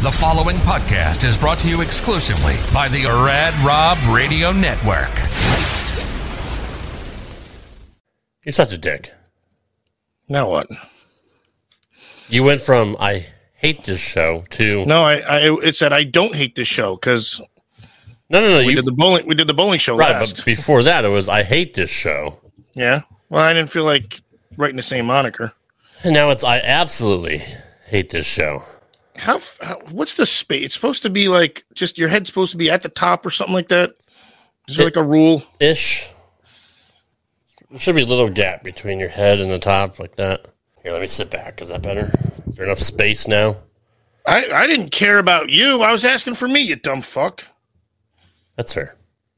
The following podcast is brought to you exclusively by the Rad Rob Radio Network. You're such a dick. Now what? You went from I hate this show to No, it said I don't hate this show because no. We did the bowling show right, last. but before that it was I hate this show. Yeah. Well, I didn't feel like writing the same moniker. And now it's I absolutely hate this show. How what's the space? It's supposed to be like just your head's supposed to be at the top or something like that. Is there like a rule? Ish. There should be a little gap between your head and the top like that. Here, let me sit back. Is that better? Is there enough space now? I didn't care about you. I was asking for me, you dumb fuck. That's fair.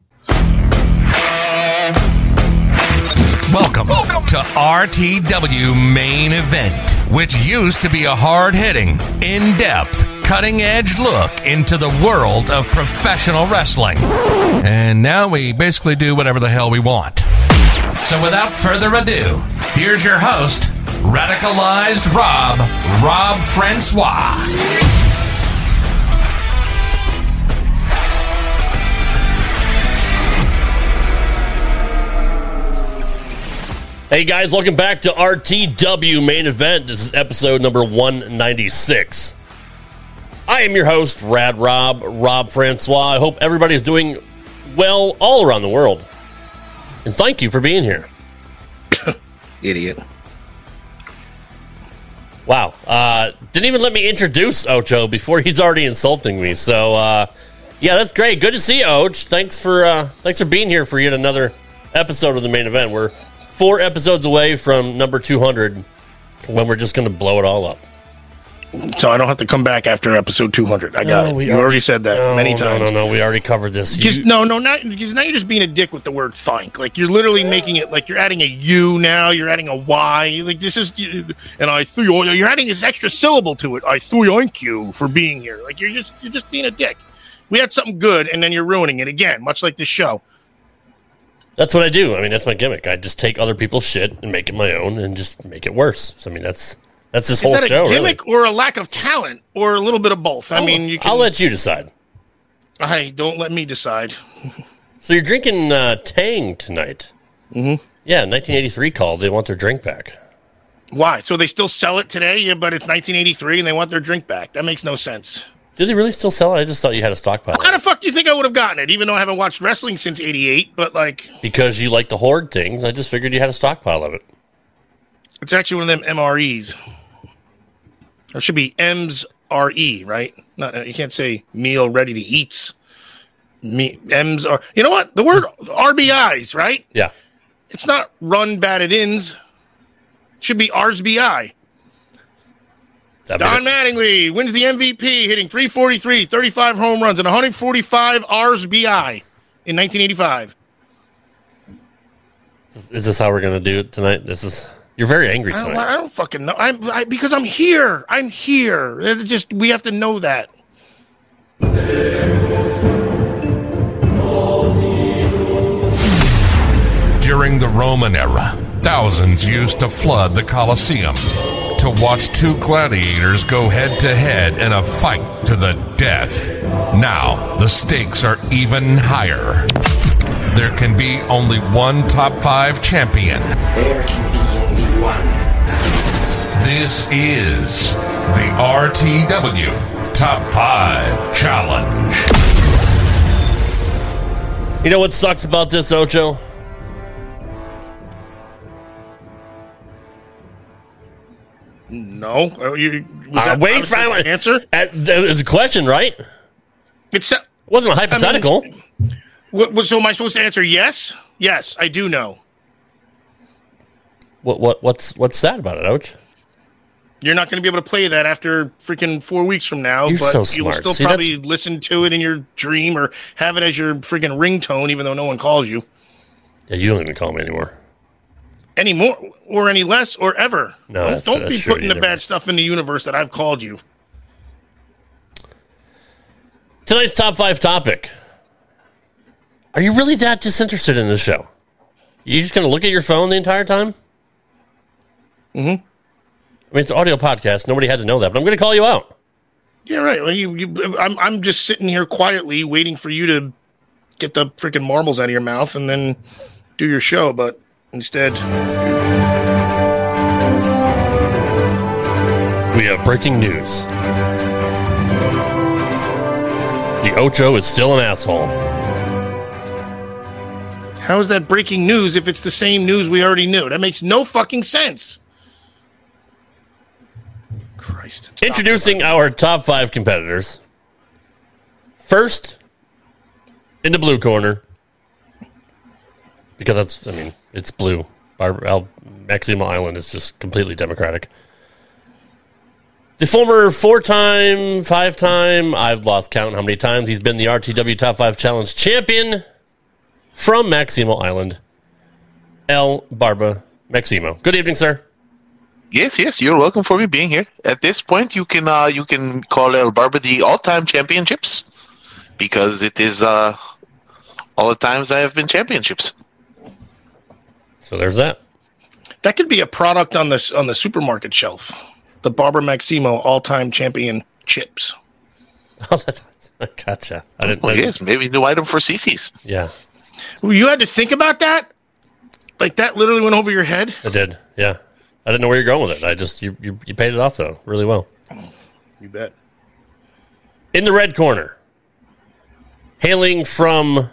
Welcome to RTW Main Event, which used to be a hard-hitting, in-depth, cutting-edge look into the world of professional wrestling. And now we basically do whatever the hell we want. So without further ado, here's your host, radicalized Rob Francois. Hey guys, welcome back to RTW Main Event. This is episode number 196. I am your host, Rob Francois. I hope everybody's doing well all around the world. And thank you for being here. Idiot. Wow. Didn't even let me introduce Ocho before he's already insulting me. So, yeah, that's great. Good to see you, Och. Thanks for being here for yet another episode of the Main Event. We're 4 episodes away from number 200 when we're just going to blow it all up. So I don't have to come back after episode 200. I got it. You already said that many times. No. We already covered this. Because now you're just being a dick with the word "thank." Like you're literally making it like you're adding a U now. You're adding a Y. Like this is, and you're adding this extra syllable to it. I thank you for being here. Like you're just being a dick. We had something good, and then you're ruining it again, much like this show. That's what I do. I mean, that's my gimmick. I just take other people's shit and make it my own and just make it worse. So, I mean, that's this whole show, really. Is that a gimmick or a lack of talent or a little bit of both? I mean, I'll let you decide. Hey, don't let me decide. So you're drinking Tang tonight. Mm-hmm. Yeah, 1983 called. They want their drink back. Why? So they still sell it today, yeah, but it's 1983 and they want their drink back. That makes no sense. Do they really still sell it? I just thought you had a stockpile. How the fuck do you think I would have gotten it? Even though I haven't watched wrestling since 88, but like... Because you like to hoard things, I just figured you had a stockpile of it. It's actually one of them MREs. It should be MRE, right? Not, you can't say meal ready to eats. M's are... You know what? The word RBIs, right? Yeah. It's not run batted ins. It should be RSBI. Don Mattingly wins the MVP, hitting 343, 35 home runs, and 145 RSBI in 1985. Is this how we're going to do it tonight? You're very angry tonight. I don't fucking know. Because I'm here. I'm here. We have to know that. During the Roman era, thousands used to flood the Colosseum to watch 2 gladiators go head-to-head in a fight to the death. Now, the stakes are even higher. There can be only one top 5 champion. There can be only one. This is the RTW Top 5 Challenge. You know what sucks about this, Ocho? No. Wait for an answer. There's a question, right? It wasn't a hypothetical. So am I supposed to answer yes? Yes, I do know. What's sad about it, Ouch? You're not going to be able to play that after freaking 4 weeks from now. You're but so smart. You will still probably listen to it in your dream or have it as your freaking ringtone, even though no one calls you. Yeah, you don't even call me anymore. Any more or any less or ever. No, don't be putting the bad stuff in the universe that I've called you. Tonight's top 5 topic. Are you really that disinterested in this show? You just going to look at your phone the entire time? Mm-hmm. I mean, it's an audio podcast. Nobody had to know that, but I'm going to call you out. Yeah, right. Well, I'm just sitting here quietly waiting for you to get the freaking marbles out of your mouth and then do your show, but instead... We have breaking news. The Ocho is still an asshole. How is that breaking news if it's the same news we already knew? That makes no fucking sense. Christ. Introducing our top 5 competitors. First, in the blue corner. Because it's blue. Maximo Island is just completely democratic. The former 4-time, 5-time, I've lost count how many times he's been the RTW Top 5 Challenge champion from Maximo Island, El Barba Maximo. Good evening, sir. Yes, you're welcome for me being here. At this point, you can call El Barba the all-time championships because it is all the times I have been championships. So there's that. That could be a product on the supermarket shelf. The Barber Maximo all-time champion chips. Oh, gotcha. I didn't. Yes, maybe new item for CC's. Yeah. You had to think about that? Like that literally went over your head? I did, yeah. I didn't know where you're going with it. I just you paid it off though, really well. You bet. In the red corner, hailing from,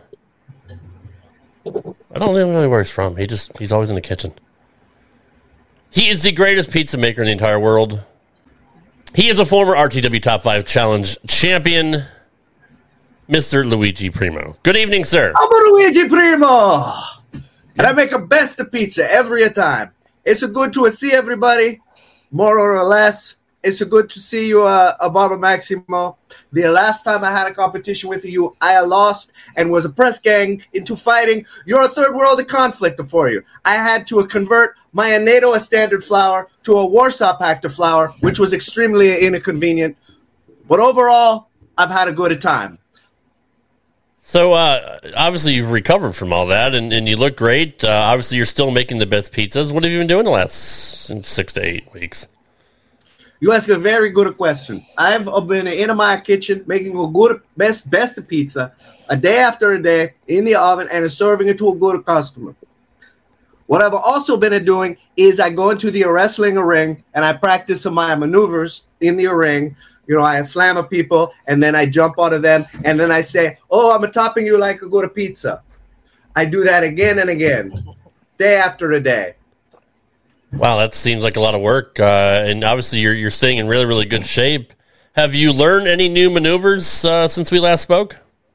I don't even know where he's from. He's always in the kitchen. He is the greatest pizza maker in the entire world. He is a former RTW Top 5 Challenge champion, Mr. Luigi Primo. Good evening, sir. I'm Luigi Primo, and I make a best of pizza every time. It's a good to see everybody, more or less. It's a good to see you, Barba Maximo. The last time I had a competition with you, I lost and was a press gang into fighting. You're a third world conflict for you. I had to convert my NATO standard flour to a Warsaw Pact flour, which was extremely inconvenient. But overall, I've had a good time. So, obviously, you've recovered from all that, and you look great. Obviously, you're still making the best pizzas. What have you been doing the last 6 to 8 weeks? You ask a very good question. I've been in my kitchen making a good, best pizza a day after a day in the oven and serving it to a good customer. What I've also been doing is I go into the wrestling ring and I practice my maneuvers in the ring. You know, I slam people and then I jump out of them and then I say, "Oh, I'm topping you like a good pizza." I do that again and again, day after day. Wow, that seems like a lot of work, and obviously you're staying in really, really good shape. Have you learned any new maneuvers since we last spoke?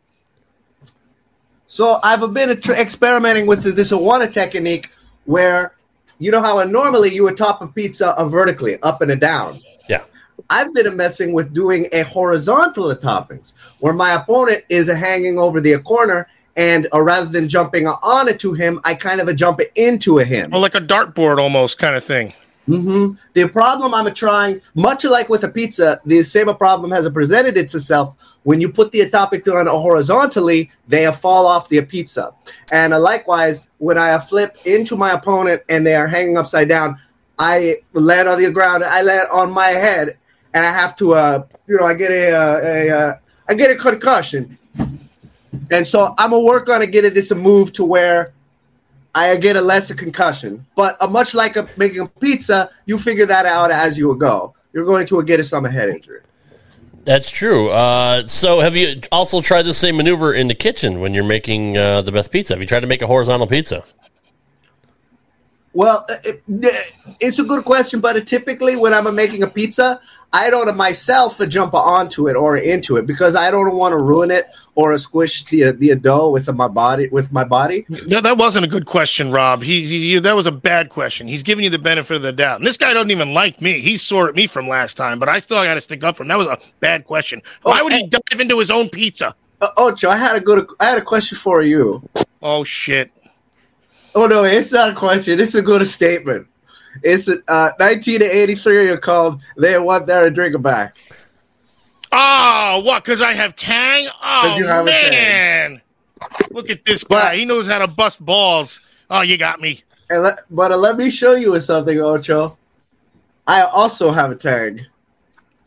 So I've been experimenting with this one technique where, you know how normally you would top a pizza vertically, up and down. Yeah. I've been messing with doing a horizontal toppings where my opponent is hanging over the corner. And rather than jumping onto him, I kind of jump into him. Well, like a dartboard almost kind of thing. Mm-hmm. The problem I'm trying, much like with a pizza, the same problem has presented itself. When you put the topic on horizontally, they fall off the pizza. And likewise, when I flip into my opponent and they are hanging upside down, I land on the ground, I land on my head, and I have to, I get a concussion. And so I'm going to work on getting this move to where I get a lesser concussion. But much like making a pizza, you figure that out as you go. You're going to get some head injury. That's true. So have you also tried the same maneuver in the kitchen when you're making the best pizza? Have you tried to make a horizontal pizza? Well, it's a good question, but typically when I'm making a pizza, I don't myself jump onto it or into it because I don't want to ruin it or squish the dough with my body. That wasn't a good question, Rob. That was a bad question. He's giving you the benefit of the doubt. And this guy doesn't even like me. He's sore at me from last time, but I still got to stick up for him. That was a bad question. Why would he dive into his own pizza? Ocho, I had a question for you. Oh shit. Oh no, it's not a question. It's a good statement. It's 1983 called "They Want Their Drink Back." Oh, what? Because I have Tang? Oh, man. Look at this guy. He knows how to bust balls. Oh, you got me. But let me show you something, Ocho. I also have a Tang.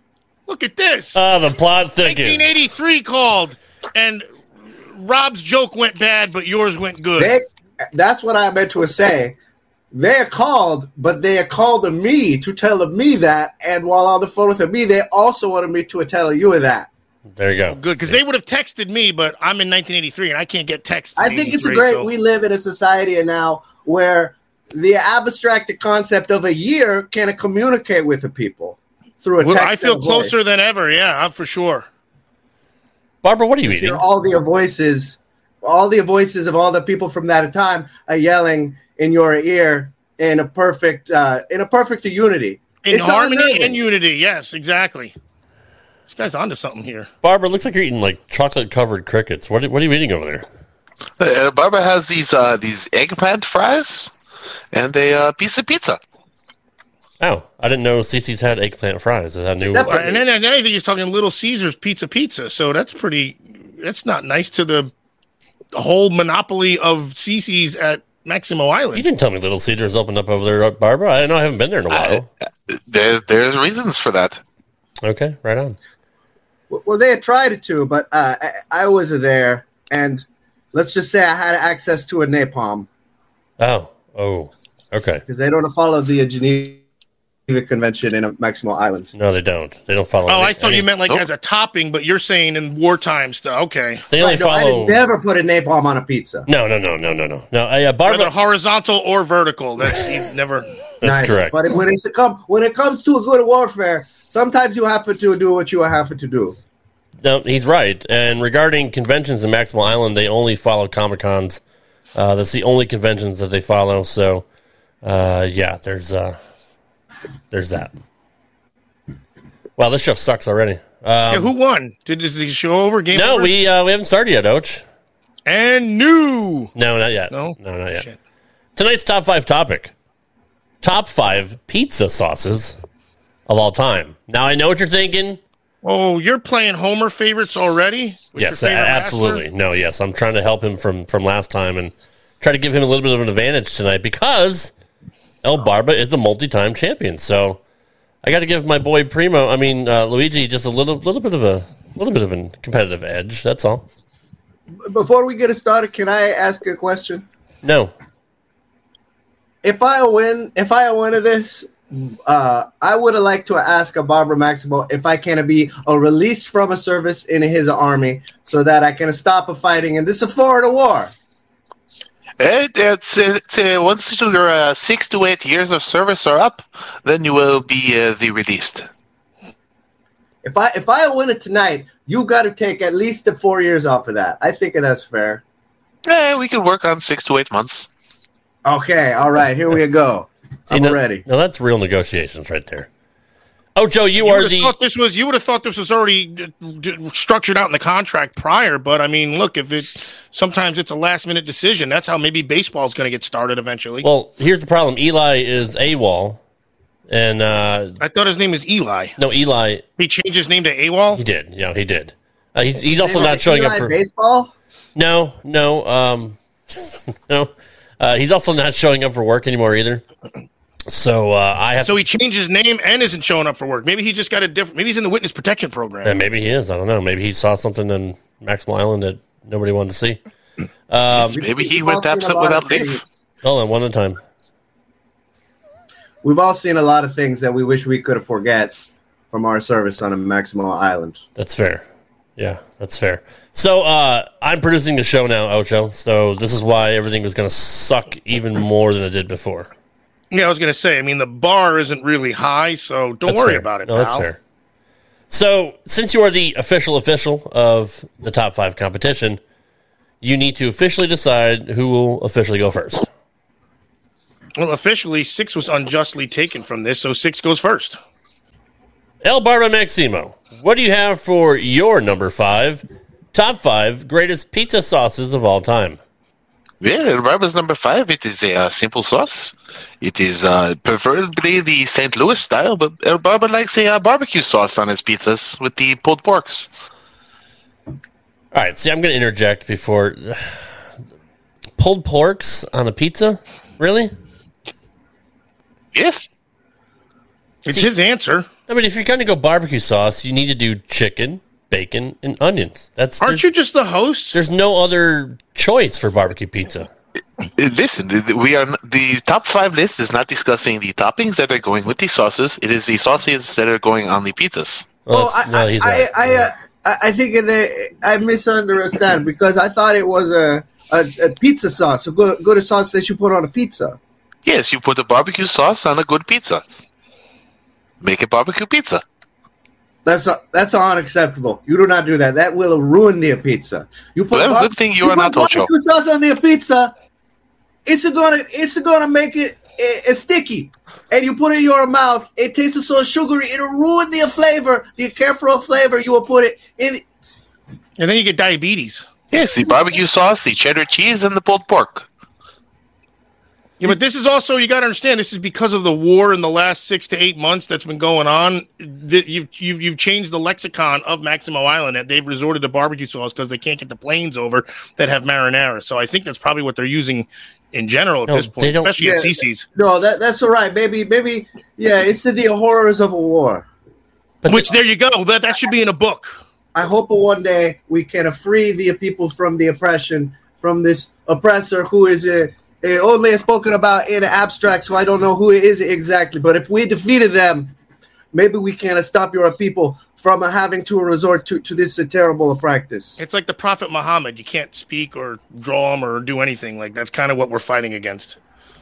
Look at this. The plot thickens. 1983 called, and Rob's joke went bad, but yours went good. That's what I meant to say. They are called, but they are called to me to tell me that. And while on the phone with me, they also wanted me to tell you that. There you go. Good, because they would have texted me, but I'm in 1983 and I can't get texts. I think it's great. We live in a society now where the abstracted concept of a year can communicate with the people through a text. I feel closer than ever. Yeah, I'm for sure. Barbara, what are you eating? All the voices of all the people from that time are yelling in your ear in a perfect unity. In harmony and unity, yes, exactly. This guy's onto something here. Barbara, looks like you're eating like chocolate-covered crickets. What are you eating over there? Barbara has these eggplant fries and a piece of pizza. Oh, I didn't know Cece's had eggplant fries. And then I think he's talking Little Caesars pizza. So that's not nice to the whole monopoly of Cece's at Maximo Island. You didn't tell me Little Caesars opened up over there, Barbara. I know I haven't been there in a while. There's reasons for that. Okay, right on. Well, they had tried it too, but I wasn't there, and let's just say I had access to a napalm. Oh, okay. Because they don't follow the Geneva Convention in Maximo Island. No, they don't. They don't follow. I thought you meant as a topping, but you're saying in wartime stuff. Okay. They only follow. I did never put a napalm on a pizza. No. Barbara, whether horizontal or vertical. That's never. That's correct. But when it comes to a good warfare, sometimes you have to do what you have to do. No, he's right. And regarding conventions in Maximo Island, they only follow Comic-Cons. That's the only conventions that they follow. So, there's that. Wow, this show sucks already. Who won? Is the show over? Game no, over? we haven't started yet, Oach. And new. No, not yet. No, not yet. Shit. Tonight's top 5 topic. Top 5 pizza sauces of all time. Now, I know what you're thinking. Oh, you're playing Homer favorites already? Yes, absolutely. No, yes. I'm trying to help him from last time and try to give him a little bit of an advantage tonight because El Barba is a multi-time champion. So I got to give my boy Luigi just a little bit of a competitive edge. That's all. Before we get started, can I ask a question? No. If I win at this, I would have liked to ask a Barbara Maximo if I can be released from a service in his army so that I can stop a fighting. And this is a Florida war. It's once your 6 to 8 years of service are up, then you will be released. If I win it tonight, you got to take at least 4 years off of that. I think that's fair. We can work on 6 to 8 months. Okay, all right, here we go. I'm ready. No, that's real negotiations right there. Oh, Joe, you would have thought this was already structured out in the contract prior, but I mean, look, sometimes it's a last minute decision. That's how maybe baseball's going to get started eventually. Well, here's the problem. Eli is AWOL, and I thought his name was Eli. No, Eli. He changed his name to AWOL. He did. Yeah, he did. He's also not showing up for baseball. No. No. He's also not showing up for work anymore either. So So he changed his name and isn't showing up for work. Maybe he just got a different. Maybe he's in the witness protection program. Yeah, maybe he is. I don't know. Maybe he saw something in Maximo Island that nobody wanted to see. Maybe he went absent without leave. Hold on, one at a time. We've all seen a lot of things that we wish we could have forget from our service on a Maximo Island. That's fair. Yeah, that's fair. So I'm producing the show now, Ocho. So this is why everything was going to suck even more than it did before. Yeah, I was going to say, I mean, the bar isn't really high, so don't worry about it, pal. That's fair. So since you are the official of the top 5 competition, you need to officially decide who will officially go first. Well, officially, 6 was unjustly taken from this, so 6 goes first. El Barba Maximo, what do you have for your number 5, top 5 greatest pizza sauces of all time? Yeah, El Barba's number 5. It is a simple sauce. It is preferably the St. Louis style, but El Barba likes a barbecue sauce on his pizzas with the pulled porks. All right, see, I'm going to interject before. Pulled porks on a pizza? Really? Yes. It's his answer. I mean, if you're going to go barbecue sauce, you need to do chicken, bacon, and onions. Aren't you just the host? There's no other choice for barbecue pizza. Listen, the top 5 list is not discussing the toppings that are going with the sauces. It is the sauces that are going on the pizzas. Well, he's right. I think I misunderstand because I thought it was a pizza sauce, a good sauce that you put on a pizza. Yes, you put a barbecue sauce on a good pizza. Make a barbecue pizza. That's unacceptable. You do not do that. That will ruin the pizza. You put good thing you are not Ocho. Barbecue sauce on the pizza. It's gonna make it sticky, and you put it in your mouth. It tastes so sugary. It'll ruin the flavor, the careful flavor. You will put it in, and then you get diabetes. Yes, the barbecue sauce, the cheddar cheese, and the pulled pork. Yeah, but this is also, you got to understand, this is because of the war in the last 6 to 8 months that's been going on. You've changed the lexicon of Maximo Island, and they've resorted to barbecue sauce because they can't get the planes over that have marinara. So I think that's probably what they're using in general at this point, especially at CC's. No, that's all right. Maybe, yeah, it's the horrors of a war. Which, there you go. That should be in a book. I hope one day we can free the people from the oppression, from this oppressor who is only spoken about in abstract, so I don't know who it is exactly. But if we defeated them, maybe we can stop your people from having to resort to this terrible practice. It's like the Prophet Muhammad. You can't speak or draw him or do anything. Like, that's kind of what we're fighting against.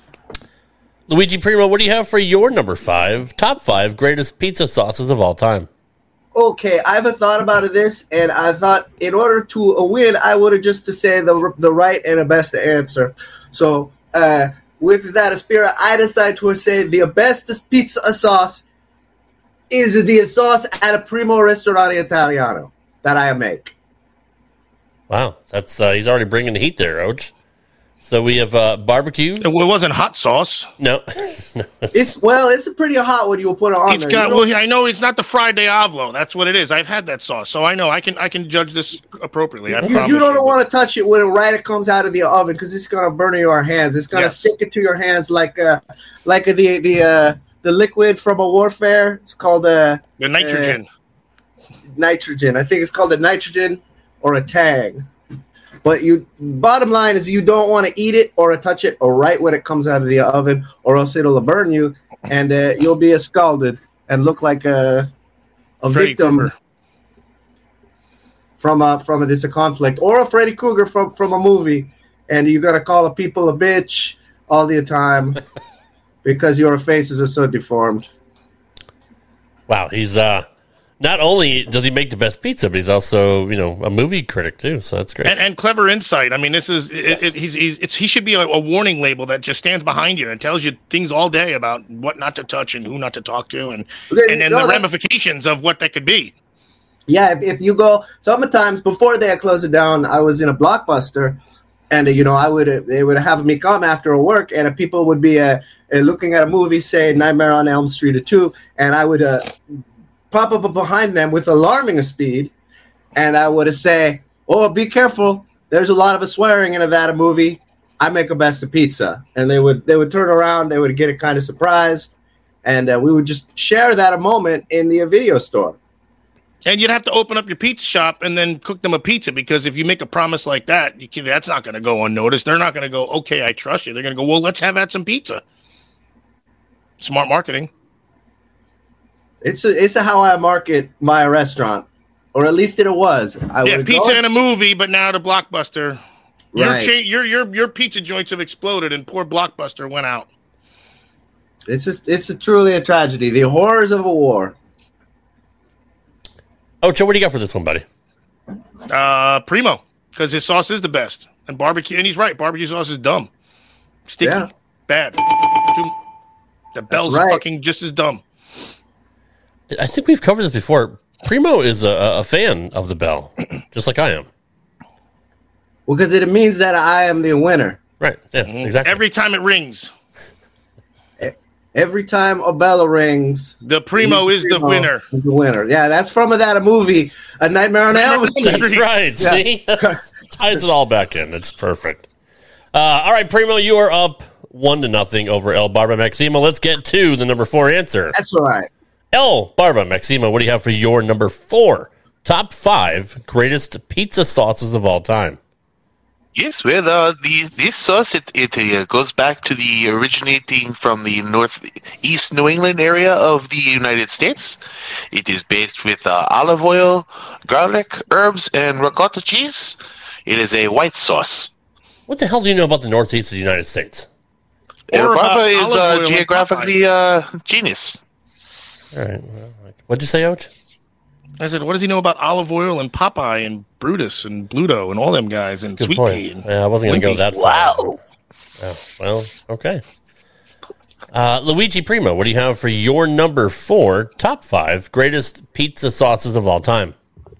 Luigi Primo, what do you have for your number 5, top 5 greatest pizza sauces of all time? Okay, I haven't thought about this, and I thought in order to win, I would have just to say the right and the best answer. So, with that spirit, I decided to say the best pizza sauce is the sauce at a Primo Ristorante Italiano that I make. Wow, that's he's already bringing the heat there, Oach. So we have barbecue. It wasn't hot sauce. No. It's a pretty hot when you put it on. I know it's not the fried Diavolo. That's what it is. I've had that sauce, so I know I can judge this appropriately. You don't want to touch it when it comes out of the oven because it's gonna burn your hands. It's gonna stick it to your hands like the liquid from a warfare. It's called the nitrogen. Nitrogen. I think it's called the nitrogen or a tang. But bottom line is you don't want to eat it or touch it or right when it comes out of the oven, or else it'll burn you, and you'll be scalded and look like a victim from this conflict, or a Freddy Krueger from a movie, and you gotta call the people a bitch all the time because your faces are so deformed. Wow, he's not only does he make the best pizza, but he's also, a movie critic too. So that's great and clever insight. I mean, this is he should be a warning label that just stands behind you and tells you things all day about what not to touch and who not to talk to, and the ramifications of what that could be. Yeah, if you go, sometimes before they close it down, I was in a Blockbuster, and they would have me come after work, and people would be looking at a movie, say Nightmare on Elm Street 2, and I would pop up behind them with alarming speed, and I would say, "Oh, be careful! There's a lot of swearing in that movie. I make a best of pizza," and they would turn around, they would get kind of surprised, and we would just share that a moment in the video store. And you'd have to open up your pizza shop and then cook them a pizza, because if you make a promise like that, that's not going to go unnoticed. They're not going to go, "Okay, I trust you." They're going to go, "Well, let's have some pizza." Smart marketing. It's how I market my restaurant, or at least it was. Pizza in a movie, but now the Blockbuster. Right. Your pizza joints have exploded, and poor Blockbuster went out. It's truly a tragedy. The horrors of a war. Ocho, what do you got for this one, buddy? Primo, because his sauce is the best, and barbecue. And he's right. Barbecue sauce is dumb, sticky, bad. The Bell's fucking just as dumb. I think we've covered this before. Primo is a fan of the Bell, just like I am. Well, because it means that I am the winner. Right, yeah, exactly. Every time it rings. Every time a bell rings, the Primo is the winner. Is the winner. Yeah, that's from that movie, A Nightmare on Elm Street. That's right. Yeah. See? Ties it all back in. It's perfect. All right, Primo, you are up 1-0 over El Barba Maximo. Let's get to the number 4 answer. That's all right. El Barba Maximo, what do you have for your number 4? Top 5 greatest pizza sauces of all time. Yes, well, this sauce it goes back to the originating from the northeast New England area of the United States. It is based with olive oil, garlic, herbs, and ricotta cheese. It is a white sauce. What the hell do you know about the northeast of the United States? El about Barba is olive oil and geographically genius. All right. Well, what'd you say, Ouch? I said, what does he know about olive oil and Popeye and Brutus and Bluto and all them guys and Good Sweet point. Pea? And Yeah, I wasn't going to go Wimpy? that far. Wow. Oh, well, okay. Luigi Primo, what do you have for your number 4? Top 5 greatest pizza sauces of all time.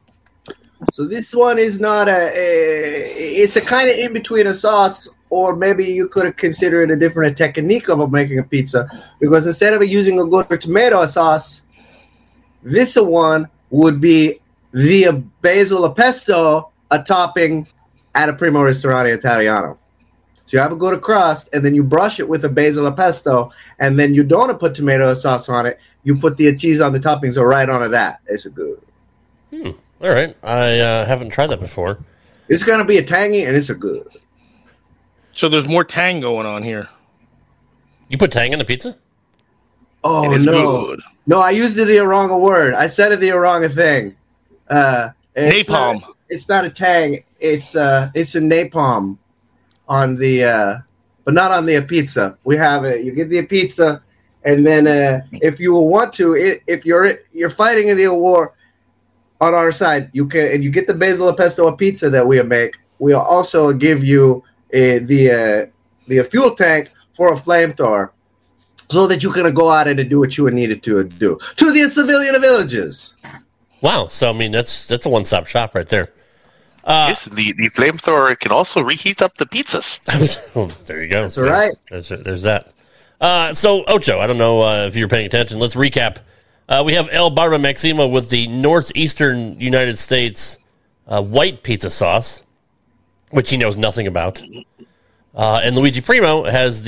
So this one is not it's a kind of in between a sauce, or maybe you could consider it a different technique of making a pizza, because instead of using a good tomato sauce, this one would be the basil pesto, a topping at a Primo Ristorante Italiano. So you have a good crust, and then you brush it with a basil pesto, and then you don't put tomato sauce on it. You put the cheese on the toppings or right onto that. It's a good. All right. I haven't tried that before. It's gonna be a tangy, and it's a good. So there's more tang going on here. You put tang in the pizza? Oh It is no, good. no! I used the wrong word. I said the wrong thing. It's Napalm. It's not a tang. It's a napalm on the, but not on the pizza. We have it. You get the pizza, and then if you want to, if you're fighting in the war on our side, you can, and you get the basil pesto pizza that we make. We'll also give you the fuel tank for a flamethrower, so that you can go out and do what you needed to do to the civilian villages. Wow. So, I mean, that's a one-stop shop right there. Yes, the flamethrower can also reheat up the pizzas. Oh, there you go. That's right. There's that. So, Ocho, I don't know if you're paying attention. Let's recap. We have El Barba Maximo with the northeastern United States white pizza sauce, which he knows nothing about. And Luigi Primo has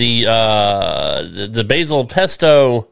the basil pesto.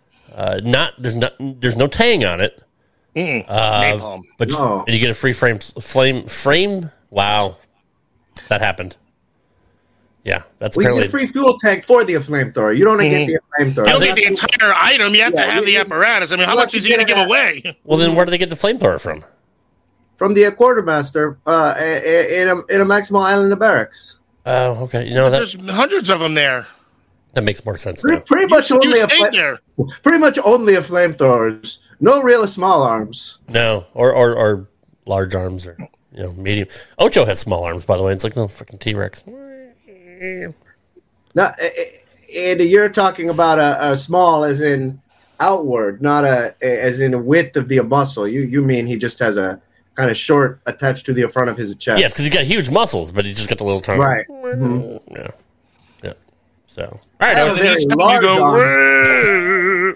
There's no tang on it. Napalm. But No. and you get a free frame. Wow, that happened. Yeah, that's We apparently get a free fuel tank for the flamethrower. You don't get the flamethrower. You don't get the entire item. You have to have the apparatus. I mean, how much is he going to give away? Well, then where do they get the flamethrower from? From the quartermaster in a Maximo Island of Barracks. Oh, okay. You know There's hundreds of them there. that makes more sense now. Pretty much You only stayed there. pretty much only a flamethrowers. No real small arms. No, or large arms or medium. Ocho has small arms, by the way. It's like no freaking T-Rex. Now, and you're talking about a small as in outward, not as in a width of the muscle. You mean he just has a kind of short attached to the front of his chest? Yes, because he's got huge muscles, but he's just got the little tongue. Right. Yeah. Yeah. So, all right. I have a very You large go, arms.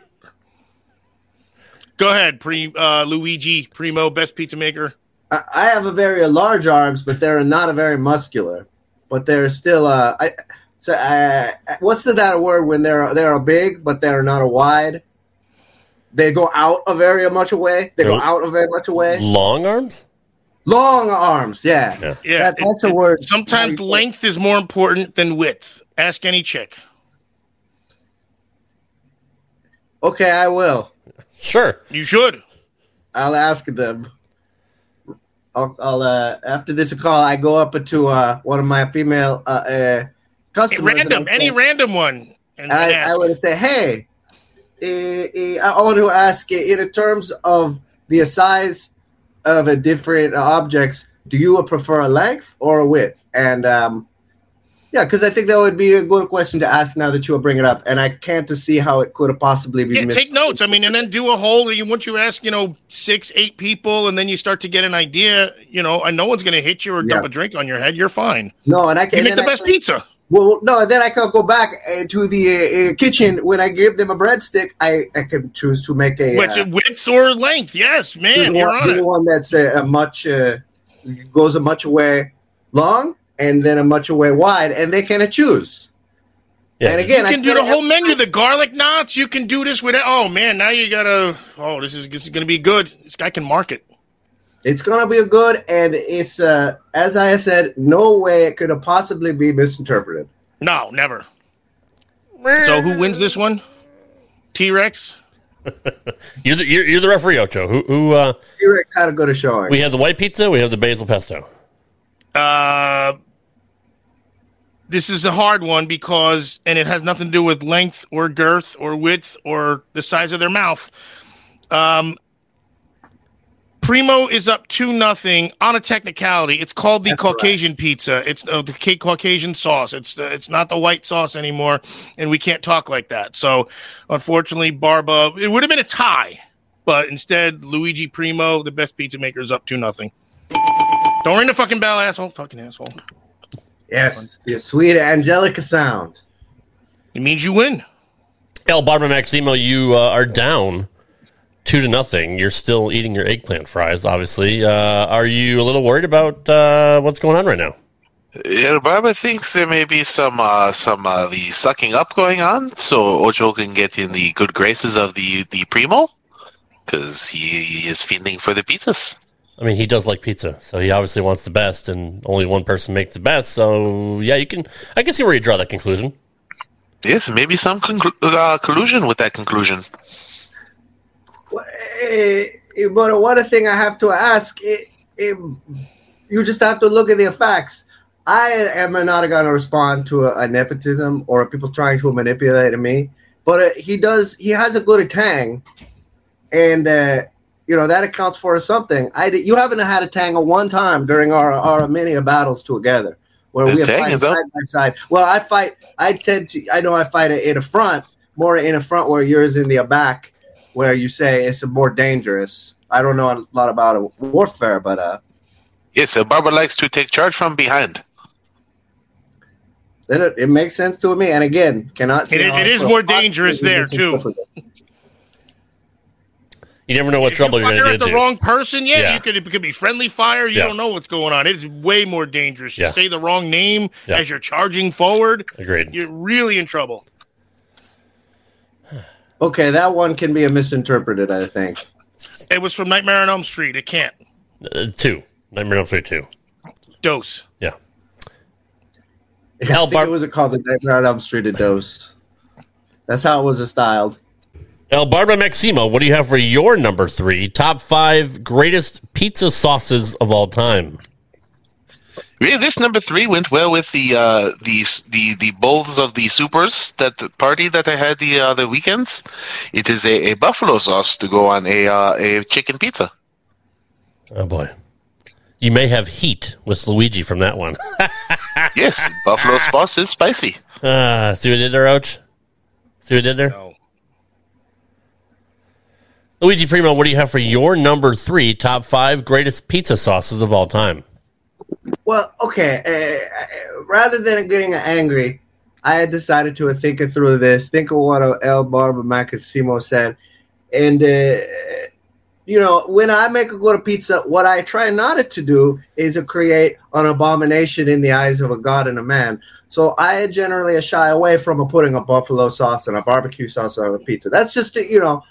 Go ahead, Luigi Primo, best pizza maker. I have a very large arms, but they're not a very muscular. But they're still what's that word when they're big but they're not a wide? They go out a very much away. They go out a very much away. Long arms? Long arms, yeah. Yeah, That's a word. Sometimes length is more important than width. Ask any chick. Okay, I will. Sure. You should. I'll ask them. I'll after this call, I go up to one of my female customers. Any random one. And I ask. would say, hey, I want to ask in terms of the size of a different objects, do you prefer a length or a width? And yeah, because I think that would be a good question to ask now that you will bring it up, and I can't see how it could have possibly been. Take notes. I mean, and then do a whole. Once you ask, 6, 8 people, and then you start to get an idea. And no one's going to hit you or dump a drink on your head. You're fine. No, and I can You make the best pizza. Well, no, then I can go back to the kitchen when I give them a breadstick. I can choose to make a width or length. Yes, man, you're on it. One that's goes a much way long and then a much way wide, and they can choose. Yeah. And again, You can do the whole menu, the garlic knots. You can do this with it. Oh man, now you gotta. Oh, this is gonna be good. This guy can market. It's gonna be good, and it's as I said, no way it could have possibly be misinterpreted. No, never. So who wins this one? T-Rex. You're the referee, Ocho. Who T-Rex had a good showing. we have the white pizza. We have the basil pesto. This is a hard one because, and it has nothing to do with length or girth or width or the size of their mouth. Primo is up 2-0 on a technicality. It's called the Caucasian pizza. It's the Caucasian sauce. It's not the white sauce anymore, and we can't talk like that. So, unfortunately, Barba, it would have been a tie, but instead, Luigi Primo, the best pizza maker, is up 2-0. Don't ring the fucking bell, asshole. Fucking asshole. Yes, your sweet Angelica sound. It means you win. El Barba Maximo, you are down 2-0. You're still eating your eggplant fries, obviously. Are you a little worried about what's going on right now? El Barba thinks there may be some the sucking up going on, so Ocho can get in the good graces of the Primo, because he is fiending for the pizzas. I mean, he does like pizza, so he obviously wants the best, and only one person makes the best. So, yeah, I can see where you draw that conclusion. Yes, maybe some collusion with that conclusion. But one thing I have to ask, you just have to look at the facts. I am not going to respond to a nepotism or people trying to manipulate me, but he has a good tang, and that accounts for something. You haven't had a tang one time during our many battles together where we fight side by side. Well, I fight in the front, more in the front where yours in the back, where you say it's more dangerous. I don't know a lot about warfare, but yes, Barba likes to take charge from behind. Then it makes sense to me. And again, cannot see it is more dangerous there too. You never know what trouble you're going to get the wrong person, it could be friendly fire. You Yeah. don't know what's going on. It's way more dangerous. You Yeah. say the wrong name Yeah. as you're charging forward. Agreed. You're really in trouble. Okay, that one can be misinterpreted, I think. It was from Nightmare on Elm Street. It can't. 2. Nightmare on Elm Street 2. Dose. Yeah. I think it was called the Nightmare on Elm Street dose. That's how it was styled. El Barba Maximo, what do you have for your number 3? Top 5 greatest pizza sauces of all time. Really, this number 3 went well with the bowls of the supers party that I had the other weekends. It is a buffalo sauce to go on a chicken pizza. Oh boy, you may have heat with Luigi from that one. Yes, buffalo sauce is spicy. See what I did there, Ouch? See what I did there? No. Luigi Primo, what do you have for your number 3 top 5 greatest pizza sauces of all time? Well, okay. Rather than getting angry, I had decided to think through this, think of what El Barba Maximo said. And, when I make a good pizza, what I try not to do is create an abomination in the eyes of a god and a man. So I generally shy away from putting a buffalo sauce and a barbecue sauce on a pizza. That's just,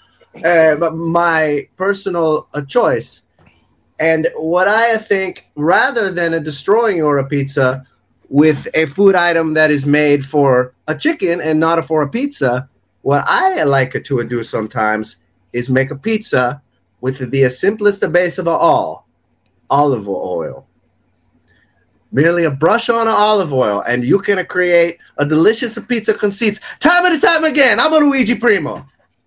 my personal choice. And what I think, rather than destroying your pizza with a food item that is made for a chicken and not for a pizza, what I like to do sometimes is make a pizza with the simplest base of all, olive oil. Merely a brush on olive oil, and you can create a delicious pizza conceits time and time again. I'm a Luigi Primo.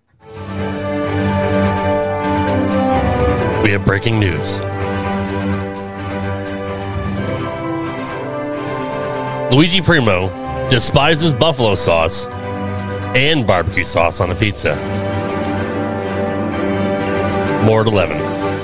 We have breaking news. Luigi Primo despises buffalo sauce and barbecue sauce on a pizza. More at 11.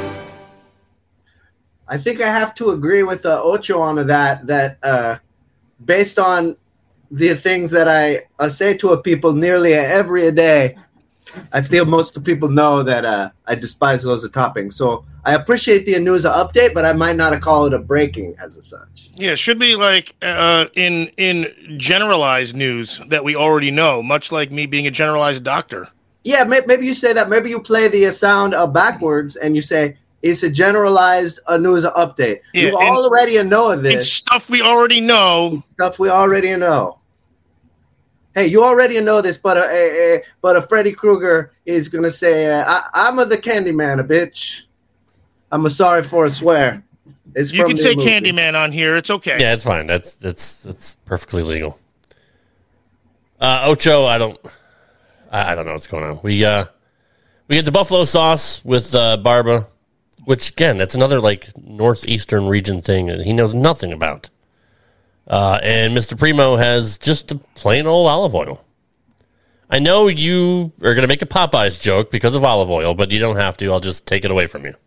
I think I have to agree with Ocho on that based on the things that I say to people nearly every day, I feel most of the people know that I despise those toppings. So I appreciate the Anusa update, but I might not call it a breaking as such. Yeah, it should be like in generalized news that we already know, much like me being a generalized doctor. Yeah, maybe you say that. Maybe you play the sound backwards and you say, it's a generalized Anusa update. Yeah, You already know this. It's stuff we already know. Stuff we already know. Hey, you already know this, but a Freddy Krueger is gonna say, "I'm the Candyman, a bitch. I'm sorry for a swear." It's You from can the say movie. Candyman on here. It's okay. Yeah, it's fine. That's perfectly legal. Ocho, I don't know what's going on. We get the buffalo sauce with Barba, which again, that's another like northeastern region thing that he knows nothing about. And Mr. Primo has just a plain old olive oil. I know you are going to make a Popeyes joke because of olive oil, but you don't have to. I'll just take it away from you.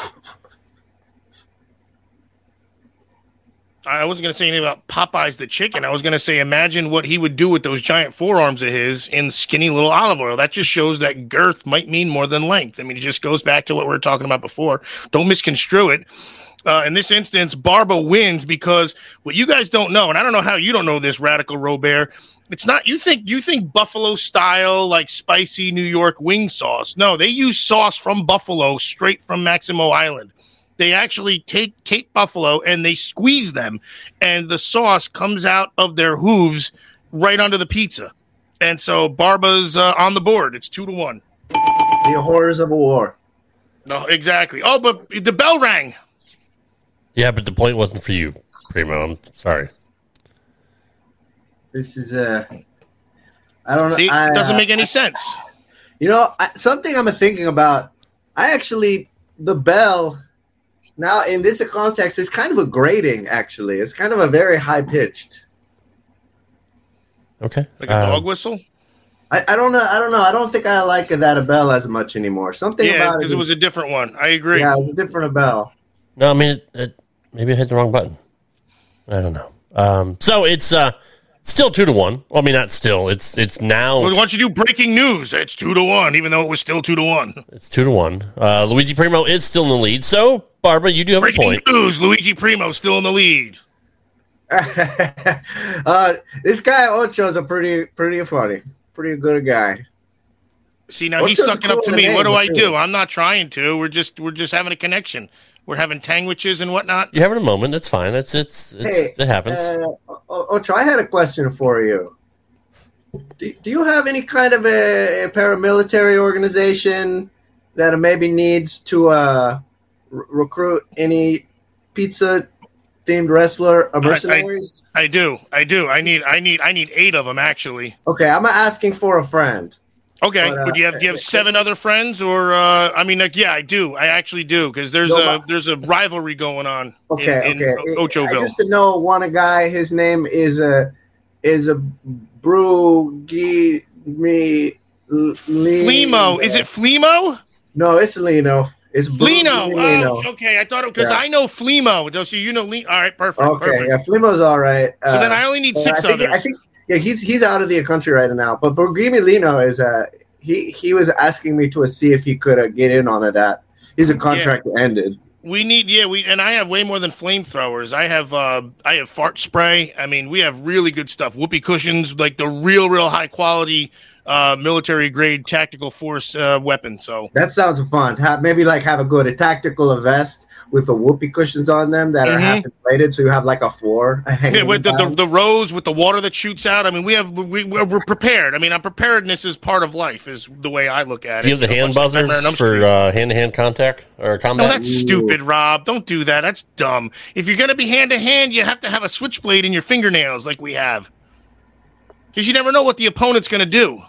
I wasn't going to say anything about Popeyes the chicken. I was going to say, imagine what he would do with those giant forearms of his in skinny little olive oil. That just shows that girth might mean more than length. I mean, it just goes back to what we were talking about before. Don't misconstrue it. In this instance, Barba wins because what you guys don't know, and I don't know how you don't know this, Radical Robert, it's not, you think Buffalo style, like spicy New York wing sauce. No, they use sauce from Buffalo straight from Maximo Island. They actually take Cape Buffalo and they squeeze them, and the sauce comes out of their hooves right onto the pizza. And so Barba's on the board. It's 2-1. The horrors of a war. No, exactly. Oh, but the bell rang. Yeah, but the point wasn't for you, Primo. I'm sorry. This is I don't know. See, it doesn't make any sense. You know, something I'm thinking about. The bell. Now, in this context, is kind of a grating. Actually, it's kind of a very high pitched. Okay, Like a dog whistle. I don't know. I don't think I like that bell as much anymore. Something Yeah, about because it was a different one. I agree. Yeah, it was a different bell. No, I mean, maybe I hit the wrong button. I don't know. So it's still 2-1. Well, I mean, not still. It's now. Well, why don't you do breaking news? It's 2-1, even though it was still 2-1. It's 2-1. Luigi Primo is still in the lead. So, Barbara, you do have Breaking a point. news: Luigi Primo still in the lead. This guy Ocho's a pretty funny, pretty good guy. See, now he's Ocho's sucking up to cool me. name, What do I too. do? I'm not trying to. We're just having a connection. We're having tangwiches and whatnot. You're having a moment. It's fine. It happens. Ocho, I had a question for you. Do you have any kind of a paramilitary organization that maybe needs to recruit any pizza-themed wrestler or mercenaries? I do. I need 8 of them actually. Okay, I'm asking for a friend. Okay, But, but do you have 7 other friends, or yeah, I do. I actually do because there's a rivalry going on. Okay, in okay. I Ochoville. used to know one guy. His name is a Brugimi Flemo. Is it Flemo? No, it's Lino. It's Lino. Lino. Oh, okay. I thought it because Yeah. I know Flemo. So you know Lino. All right, perfect. Okay, Perfect. yeah, Flimo's all right. So then I only need 6 others. I think he's out of the country right now. But Brugimi Lino is he was asking me to see if he could get in on that. His contract ended. We need, and I have way more than flamethrowers. I have fart spray. I mean, we have really good stuff. Whoopee cushions, like the real high quality military grade tactical force weapon. So That sounds fun. Maybe have a good tactical vest with the whoopee cushions on them that are half inflated, so you have like a floor. with the rows with the water that shoots out. I mean, we're prepared. I mean, preparedness is part of life, is the way I look at it. Do you have the hand buzzers for hand-to-hand contact or combat? No, that's stupid, Rob. Don't do that. That's dumb. If you're going to be hand-to-hand, you have to have a switchblade in your fingernails like we have. Because you never know what the opponent's going to do.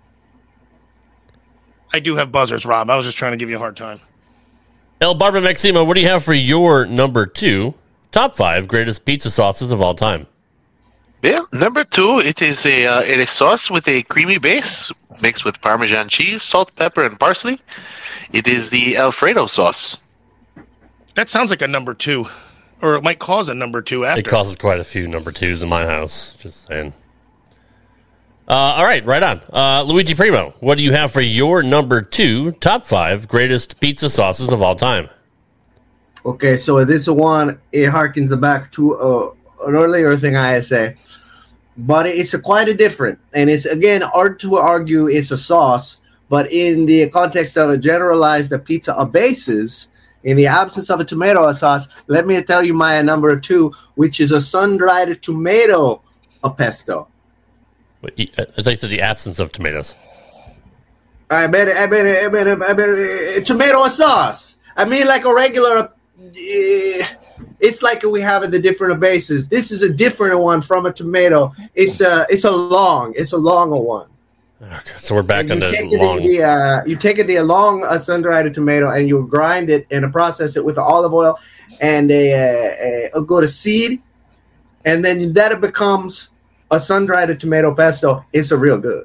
I do have buzzers, Rob. I was just trying to give you a hard time. El Barba Maximo, what do you have for your number 2 top 5 greatest pizza sauces of all time? Yeah, number 2, it is a sauce with a creamy base mixed with Parmesan cheese, salt, pepper, and parsley. It is the Alfredo sauce. That sounds like a number 2. Or it might cause a number 2 after. It causes quite a few number 2s in my house, just saying. All right, right on. Luigi Primo, what do you have for your number 2 top 5 greatest pizza sauces of all time? Okay, so this one, it harkens back to an earlier thing I say, but it's quite a different, and it's again hard to argue it's a sauce, but in the context of a generalized pizza of bases, in the absence of a tomato sauce, let me tell you my number 2, which is a sun-dried tomato pesto. As I said, the absence of tomatoes. I mean tomato sauce. I mean like a regular. It's like we have the different bases. This is a different one from a tomato. It's a longer one. Okay, so we're back on the long. You take the long sun-dried tomato and you grind it and process it with olive oil and a good seed, and then that becomes a sun-dried tomato pesto. It's a real good.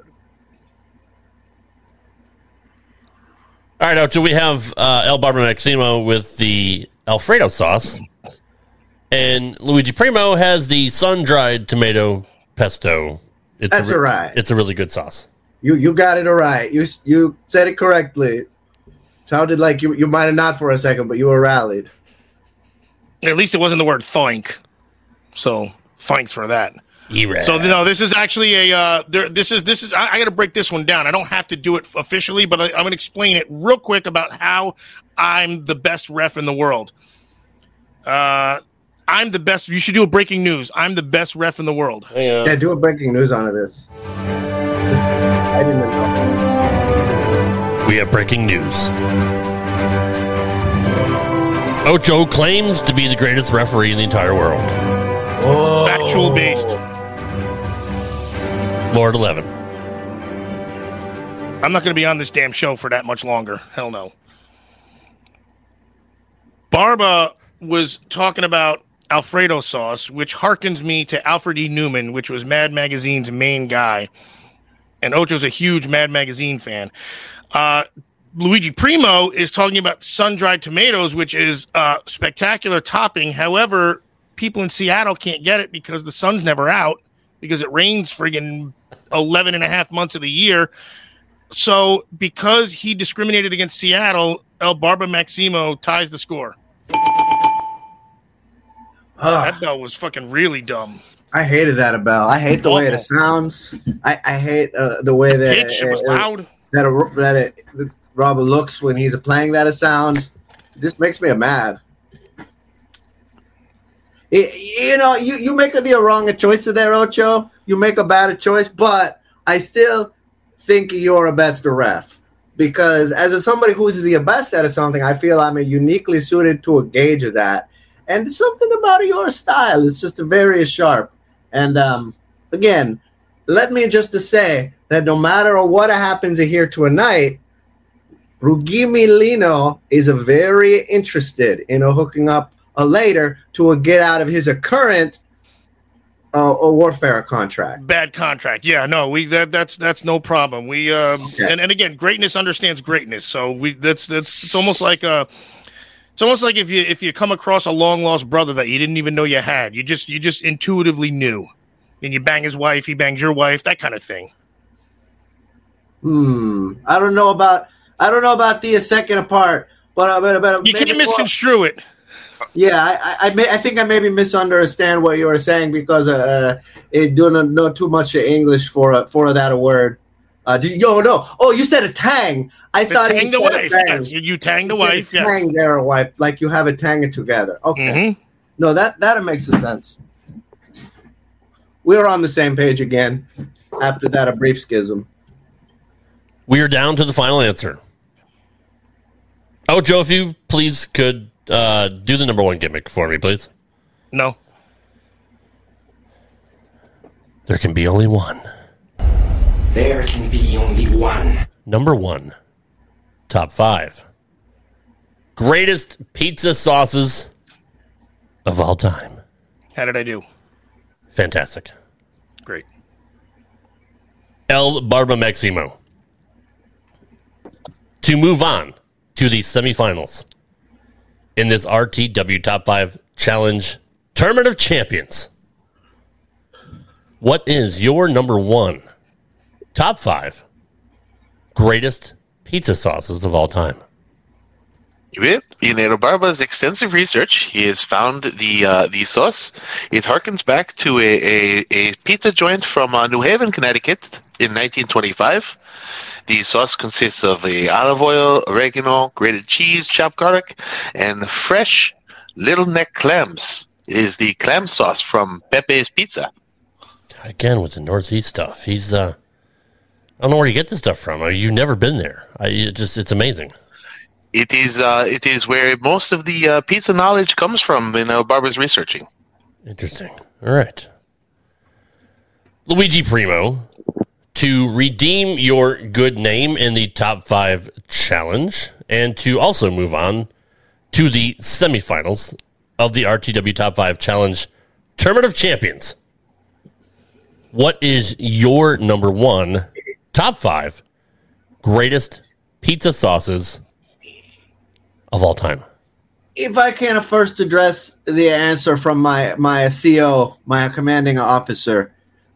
All right, Ocho, we have El Barba Maximo with the Alfredo sauce, and Luigi Primo has the sun-dried tomato pesto. That's right. It's a really good sauce. You got it all right. You said it correctly. Sounded like you might have not for a second, but you were rallied. At least it wasn't the word thoink. So thanks for that. So no, this is actually this is. I got to break this one down. I don't have to do it officially, but I'm going to explain it real quick about how I'm the best ref in the world. I'm the best. You should do a breaking news. I'm the best ref in the world. Yeah, do a breaking news on this. I didn't know. We have breaking news. Ocho claims to be the greatest referee in the entire world. Oh. Factual based. Lord 11. I'm not going to be on this damn show for that much longer. Hell no. Barba was talking about Alfredo sauce, which harkens me to Alfred E. Newman, which was Mad Magazine's main guy. And Ocho's a huge Mad Magazine fan. Luigi Primo is talking about sun-dried tomatoes, which is a spectacular topping. However, people in Seattle can't get it because the sun's never out because it rains friggin' 11 and a half months of the year. So because he discriminated against Seattle, El Barba Maximo ties the score. That bell was fucking really dumb. I hated that bell. I hate the way it sounds. I hate the way that it was loud. That Robert looks when he's playing that sound. It just makes me mad. You make the wrong choice there, Ocho. You make a bad choice, but I still think you're a best ref because as somebody who's the best at something, I feel I'm uniquely suited to gauge that. And something about your style is just very sharp. And again, let me just say that no matter what happens here tonight, Brugimilino is very interested in hooking up later to get out of his current warfare contract. Bad contract. Yeah, no, that's no problem. We okay. and again, greatness understands greatness. So it's almost like if you come across a long lost brother that you didn't even know you had. You just intuitively knew. And you bang his wife, he bangs your wife, that kind of thing. I don't know about the second part, but you can't misconstrue it. Yeah, I think I maybe misunderstand what you were saying because it do not know too much English for that word. You said a tang. I thought you said wife. Yes, you tang the wife. Yes. Tang their wife, like you have a tang together. Okay. Mm-hmm. No, that makes sense. We were on the same page again after that, a brief schism. We are down to the final answer. Ocho, if you please could do the number one gimmick for me, please. No. There can be only one. There can be only one. Number one. Top 5. Greatest pizza sauces of all time. How did I do? Fantastic. Great. El Barba Maximo. To move on to the semifinals in this RTW Top 5 Challenge Tournament of Champions. What is your number one top 5 greatest pizza sauces of all time. In El Barba's extensive research, he has found the sauce. It harkens back to a pizza joint from New Haven, Connecticut in 1925. The sauce consists of olive oil, oregano, grated cheese, chopped garlic, and fresh little neck clams. It is the clam sauce from Pepe's Pizza. Again, with the Northeast stuff. He's, I don't know where you get this stuff from. You've never been there. It's amazing. It is where most of the pizza knowledge comes from in El Barba's researching. Interesting. All right. Luigi Primo, to redeem your good name in the top 5 challenge and to also move on to the semifinals of the RTW Top 5 Challenge Tournament of Champions. What is your number 1 top 5 greatest pizza sauces of all time? If I can first address the answer from my CO, my commanding officer,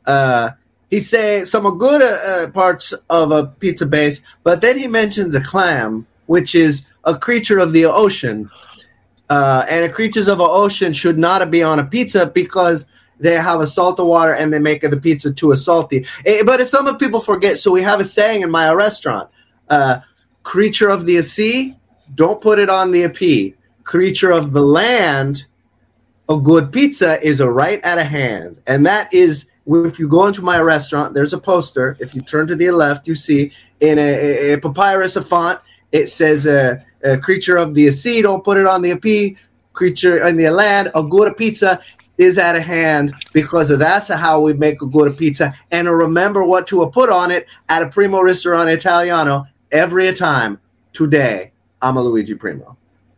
he say some good parts of a pizza base, but then he mentions a clam, which is a creature of the ocean. And creatures of the ocean should not be on a pizza because they have a salted water and they make the pizza too salty. But some people forget, so we have a saying in my restaurant, creature of the sea, don't put it on the AP. Creature of the land, a good pizza is a right at a hand. And that is, if you go into my restaurant, there's a poster. If you turn to the left, you see in a papyrus of font, it says a creature of the sea, don't put it on the AP. Creature in the land, a good pizza is at a hand, because that's how we make a good pizza. And remember what to put on it at a Primo Ristorante Italiano every time. Today, I'm a Luigi Primo.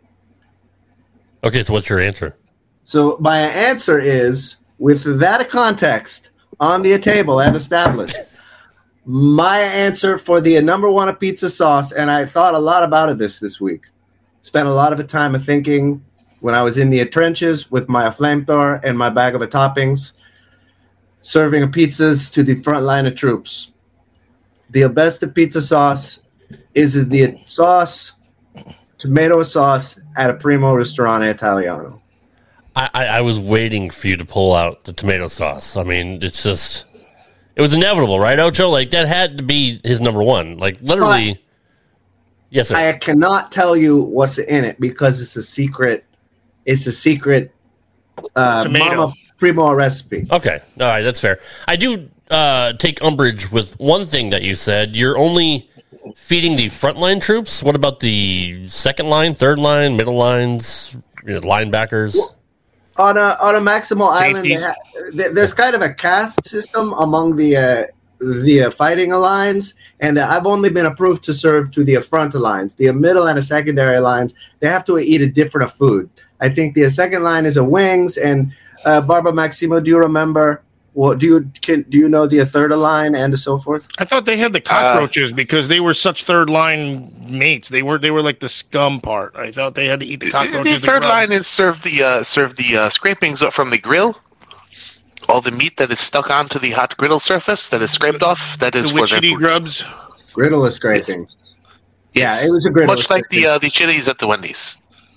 Okay, so what's your answer? So my answer is, with that context on the table and established, my answer for the number 1 pizza sauce, and I thought a lot about this week. Spent a lot of time thinking when I was in the trenches with my flamethrower and my bag of toppings, serving pizzas to the front line of troops. The best pizza sauce is the sauce, tomato sauce at a Primo Ristorante Italiano. I was waiting for you to pull out the tomato sauce. I mean, it's just, it was inevitable, right, Ocho? Like, that had to be his number 1. Like, literally. But yes, sir. I cannot tell you what's in it because it's a secret. It's a secret Mama Primo recipe. Okay. All right, that's fair. I do take umbrage with one thing that you said. You're only feeding the frontline troops. What about the second line, third line, middle lines, linebackers? On a Maximo Island, there's kind of a caste system among the fighting lines, and I've only been approved to serve to the front lines. The middle and the secondary lines, they have to eat a different food. I think the second line is a wings, and Barbara Maximo, do you remember? Well, do you know the third line and so forth? I thought they had the cockroaches because they were such third line mates. They were like the scum part. I thought they had to eat the cockroaches. The third line is serve the scrapings up from the grill. All the meat that is stuck onto the hot griddle surface that is scraped off. That is the for their grubs. Griddle scrapings. Yes. Yeah, it was a griddle. Much like the chilies at the Wendy's.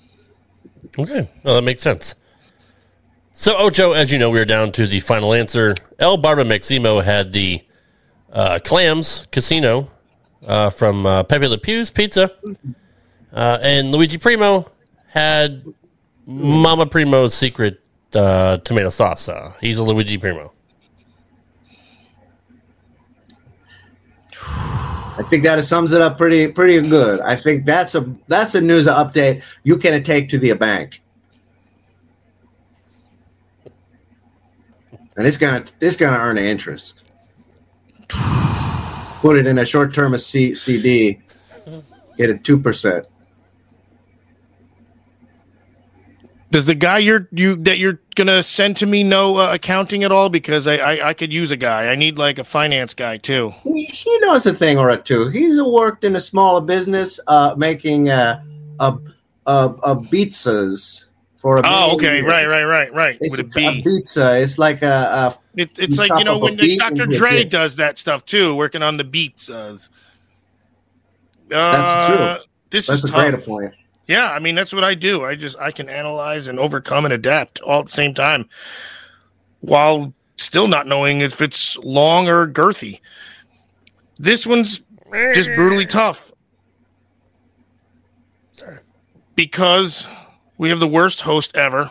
Okay, no, that makes sense. So, Ocho, as you know, we were down to the final answer. El Barba Maximo had the Clams Casino from Pepe Le Pew's Pizza. And Luigi Primo had Mama Primo's secret tomato sauce. He's a Luigi Primo. I think that sums it up pretty good. I think that's a news update you can take to the bank. And it's gonna earn an interest. Put it in a short-term CD, get it 2%. Does the guy you're gonna send to me know accounting at all? Because I could use a guy. I need like a finance guy too. He knows a thing or two. He's worked in a small business making pizzas for a Oh, B. okay, right. It's With a a B. pizza. It's like It's like, top you know, of a when beat Dr. and Dre this. does that stuff too, working on the beats. That's This That's is a tough. great point. Yeah, I mean, that's what I do. I can analyze and overcome and adapt all at the same time while still not knowing if it's long or girthy. This one's just brutally tough because we have the worst host ever.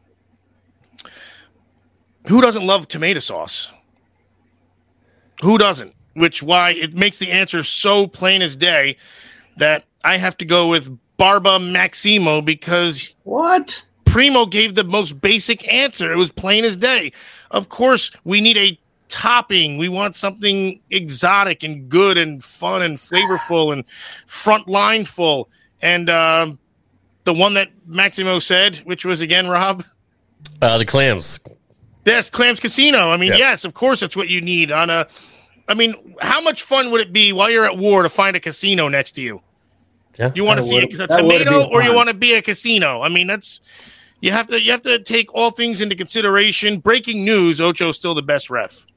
Who doesn't love tomato sauce? Who doesn't? Which why it makes the answer so plain as day that I have to go with Barba Maximo because What? Primo gave the most basic answer. It was plain as day. Of course, we need a topping. We want something exotic and good and fun and flavorful and front line full. And the one that Maximo said, which was again, Rob? The clams. Yes, Clams Casino. I mean, Yeah. yes, of course that's what you need on a. I mean, how much fun would it be while you're at war to find a casino next to you? Yeah. You want to That see would- a that would tomato, be or you fun. want to be a casino? I mean, that's you have to take all things into consideration. Breaking news: Ocho's still the best ref.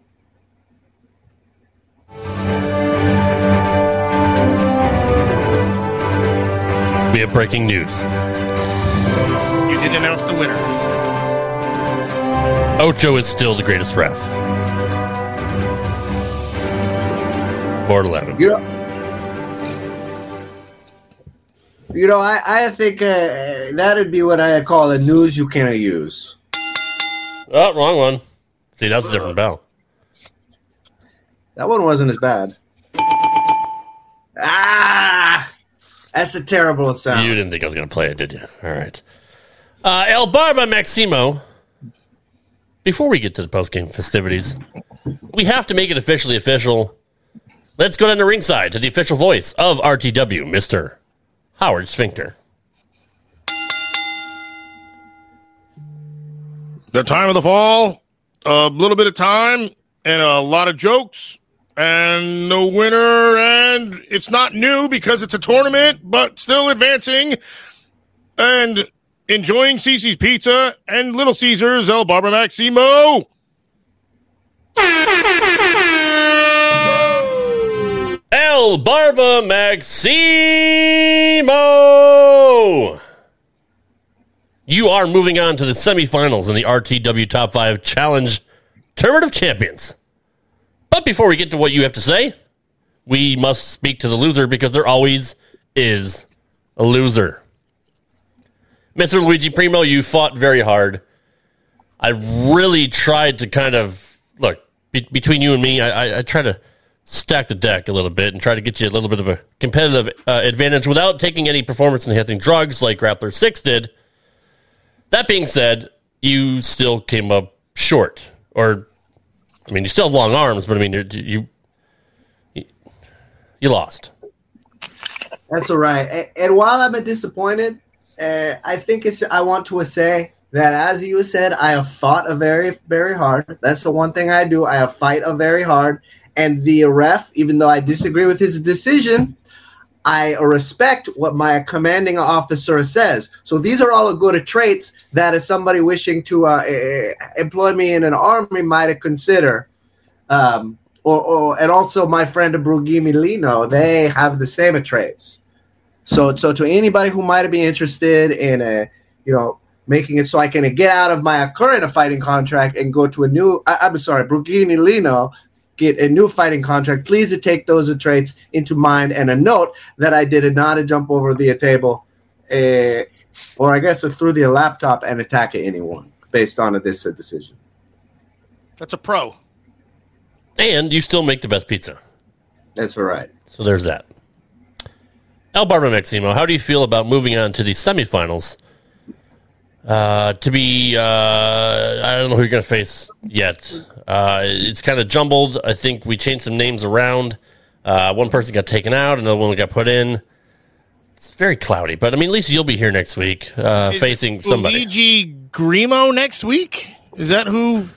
We have breaking news. You did announce the winner. Ocho is still the greatest ref. Board 11. I think that'd be what I call a news you cannot use. Oh, wrong one. See, that's a different bell. That one wasn't as bad. That's a terrible sound. You didn't think I was going to play it, did you? All right. El Barba Maximo. Before we get to the post-game festivities, we have to make it officially official. Let's go down to ringside to the official voice of RTW, Mr. Howard Sphincter. The time of the fall, a little bit of time, and a lot of jokes, and the winner, and it's not new because it's a tournament, but still advancing, and enjoying Cece's Pizza and Little Caesars, El Barba Maximo. El Barba Maximo! You are moving on to the semifinals in the RTW Top 5 Challenge Tournament of Champions. But before we get to what you have to say, we must speak to the loser because there always is a loser. Mr. Luigi Primo, you fought very hard. I really tried to kind of, look, between you and me, I try to stack the deck a little bit and try to get you a little bit of a competitive advantage without taking any performance-enhancing drugs like Grappler 6 did. That being said, you still came up short. Or, I mean, you still have long arms, but I mean, you lost. That's all right. And while I'm disappointed, I think I want to say that, as you said, I have fought very, very hard. That's the one thing I do. I have fight very hard. And the ref, even though I disagree with his decision, I respect what my commanding officer says. So these are all good traits that if somebody wishing to employ me in an army might consider. And also my friend Brugimi Lino, they have the same traits. So to anybody who might be interested in making it so I can get out of my current fighting contract and go to a new, Brugimi Lino, get a new fighting contract, please take those traits into mind, and a note that I did not jump over the table or I guess through the laptop and attack anyone based on this decision. That's a pro. And you still make the best pizza. That's all right. So there's that. El Barba Maximo, how do you feel about moving on to the semifinals? I don't know who you're going to face yet. It's kind of jumbled. I think we changed some names around. One person got taken out, another one got put in. It's very cloudy, but I mean, at least you'll be here next week facing somebody. Luigi Grimo next week? Is that who?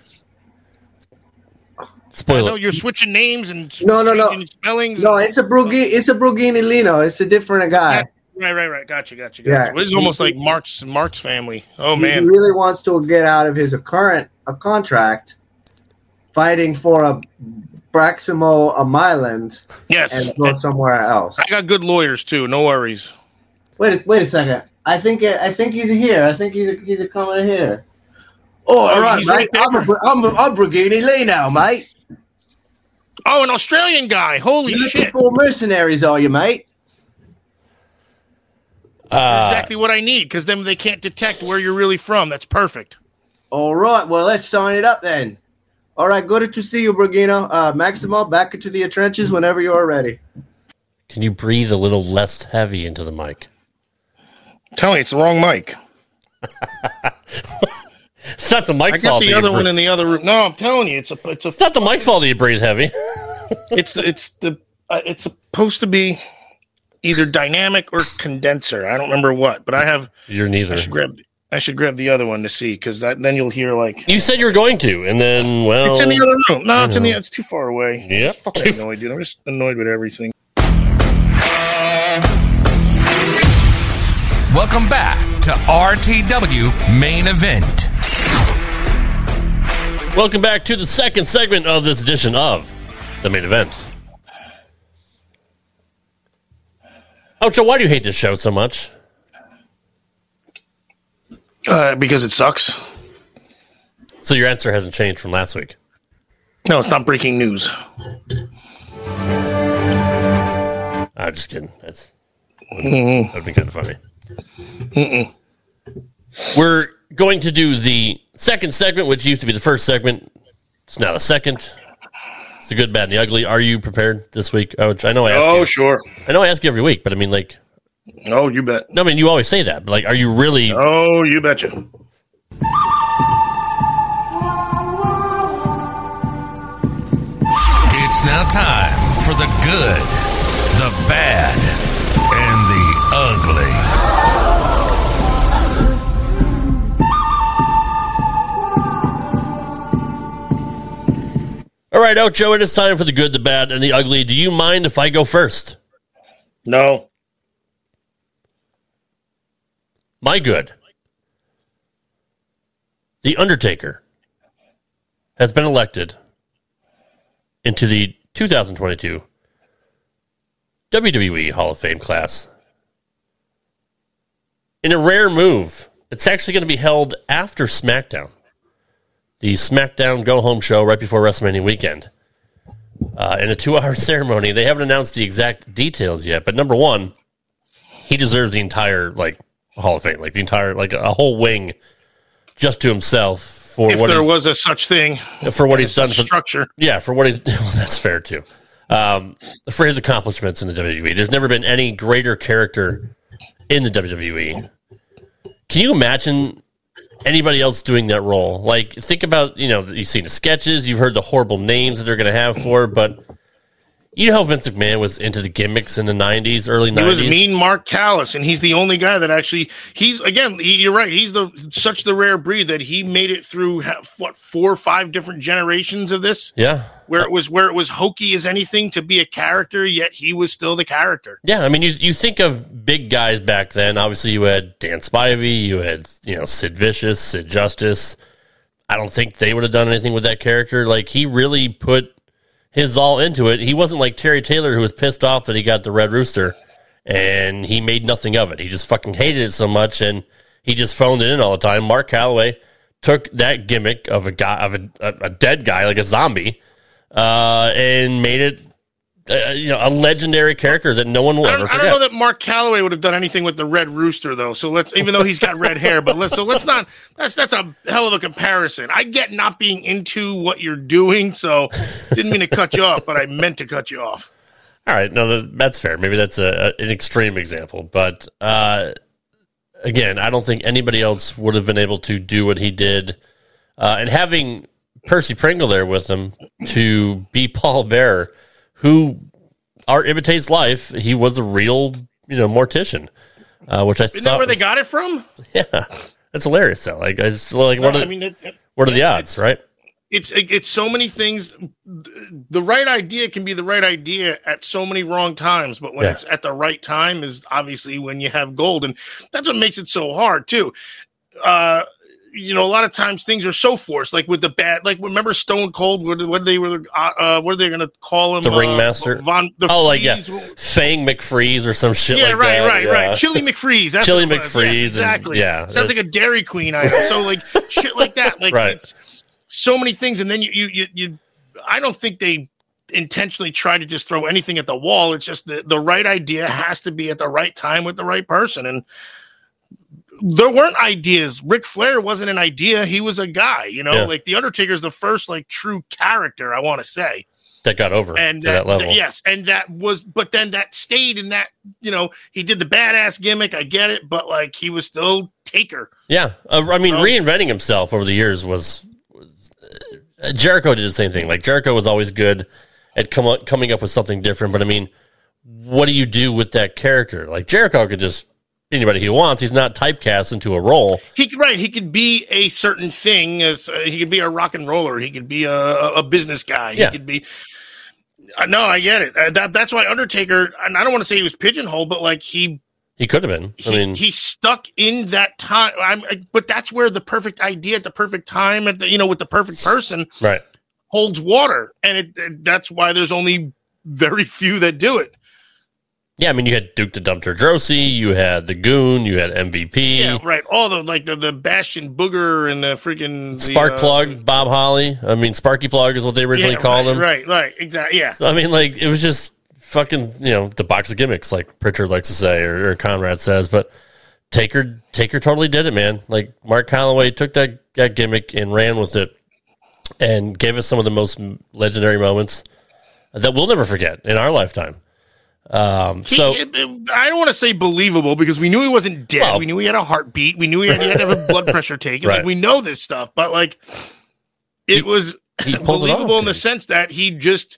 Spoiler. I know you're switching names and No. changing spellings. No, it's a Brugini Lino. It's a different guy. Right. Gotcha. Yeah. Well, it's almost like Mark's family. Oh, He man. really wants to get out of his current contract, fighting for a Braximo Island, Yes. and go somewhere else. I got good lawyers, too. No worries. Wait a second. I think he's here. I think he's coming here. Oh, all right, he's mate. right there. I'm Brigini Lee now, mate. Oh, an Australian guy. Holy You're looking shit. for mercenaries, are you, mate? Exactly what I need, because then they can't detect where you're really from. That's perfect. All right. Well, let's sign it up then. All right. Good to see you, Brigino. Maximo, back into the trenches whenever you are ready. Can you breathe a little less heavy into the mic? I'm telling you, it's the wrong mic. It's not the I mic's got fault. the other one in the other room. No, I'm telling you, it's not the mic's fault that you breathe heavy. it's supposed to be either dynamic or condenser. I don't remember what, but I have. You're neither. I should grab the other one to see, because then you'll hear like. You said you were going to, and then It's in the other room. No, it's too far away. Yep. Fucking annoyed, dude. I'm just annoyed with everything. Welcome back to RTW Main Event. Welcome back to the second segment of this edition of the Main Event. Ocho, why do you hate this show so much? Because it sucks. So your answer hasn't changed from last week. No, it's not breaking news. I'm just kidding. That would be kind of funny. We're going to do the second segment, which used to be the first segment. It's now the second. It's the good, bad, and the ugly. Are you prepared this week? I know I ask you. Oh, sure. I know I ask you every week, but I mean, like... Oh, you bet. No, I mean, you always say that, but, like, are you really... Oh, you betcha. It's now time for the good, the bad, and the ugly. All right, Ocho, it is time for the good, the bad, and the ugly. Do you mind if I go first? No. My good. The Undertaker has been elected into the 2022 WWE Hall of Fame class. In a rare move, it's actually going to be held after SmackDown. The SmackDown go-home show right before WrestleMania weekend. In a 2-hour ceremony. They haven't announced the exact details yet, but number one, he deserves the entire, like, Hall of Fame, like the entire, like a whole wing just to himself for If what there was a such thing. for what he's done for Structure. yeah, for what he's well, that's fair too. For his accomplishments in the WWE. There's never been any greater character in the WWE. Can you imagine anybody else doing that role? Like, think about, you've seen the sketches, you've heard the horrible names that they're going to have for it, but you know how Vince McMahon was into the gimmicks in the 90s, early 90s? He was mean Mark Callis, and he's the only guy that actually, you're right, he's such the rare breed that he made it through, 4 or 5 different generations of this? Yeah. Where it was hokey as anything to be a character, yet he was still the character. Yeah, I mean, you think of big guys back then. Obviously, you had Dan Spivey, you had, Sid Vicious, Sid Justice. I don't think they would have done anything with that character. Like, he really put his all into it. He wasn't like Terry Taylor, who was pissed off that he got the Red Rooster, and he made nothing of it. He just fucking hated it so much, and he just phoned it in all the time. Mark Calloway took that gimmick of a guy, of a dead guy, like a zombie, and made it, a legendary character that no one will ever forget. I don't know that Mark Calloway would have done anything with the Red Rooster, though. So even though he's got red hair, let's not. That's a hell of a comparison. I get not being into what you're doing, so didn't mean to cut you off, but I meant to cut you off. All right, no, that's fair. Maybe that's an extreme example, but again, I don't think anybody else would have been able to do what he did. And having Percy Pringle there with him to be Paul Bearer, who art imitates life, he was a real, mortician, which I Isn't thought that where they got it from? Yeah, that's hilarious. Though, like, I just like what are the odds, right? It's so many things. The right idea can be the right idea at so many wrong times, but when it's at the right time is obviously when you have gold, and that's what makes it so hard too. A lot of times things are so forced, like with the bad. Like remember Stone Cold? What are they going to call him? The Ringmaster. Fang McFreeze or some shit like that. Right. Chili McFreeze. That's Chili McFreeze. Yeah, exactly. Sounds like a Dairy Queen item. So like shit like that. Like it's so many things, and then you. I don't think they intentionally try to just throw anything at the wall. It's just the right idea has to be at the right time with the right person, and there weren't ideas. Ric Flair wasn't an idea. He was a guy, like The Undertaker's the first like true character, I want to say. That got over and that level. Yes. And but then that stayed in that, he did the badass gimmick. I get it. But like, he was still Taker. Yeah. Reinventing himself over the years was Jericho did the same thing. Like Jericho was always good at coming up with something different. But I mean, what do you do with that character? Like Jericho could just anybody he wants. He's not typecast into a role. He could be a certain thing. He could be a rock and roller. He could be a business guy. He could be. No, I get it. That's why Undertaker. And I don't want to say he was pigeonholed, but like he could have been. He stuck in that time. But that's where the perfect idea at the perfect time with the perfect person holds water, and that's why there's only very few that do it. Yeah, I mean, you had Duke the Dumpster Drosy, you had the Goon, you had MVP. Yeah, right. All the Bastion Booger and the freaking Sparkplug, Bob Holly. I mean, Sparky Plug is what they originally called him. Right, exactly. Yeah. So, I mean, like it was just fucking, the box of gimmicks, like Pritchard likes to say, or Conrad says. But Taker totally did it, man. Like Mark Calloway took that gimmick and ran with it, and gave us some of the most legendary moments that we'll never forget in our lifetime. I don't want to say believable because we knew he wasn't dead. Well, we knew he had a heartbeat. We knew he had to have a blood pressure taken. Like we know this stuff, but like it was believable in the sense that he just.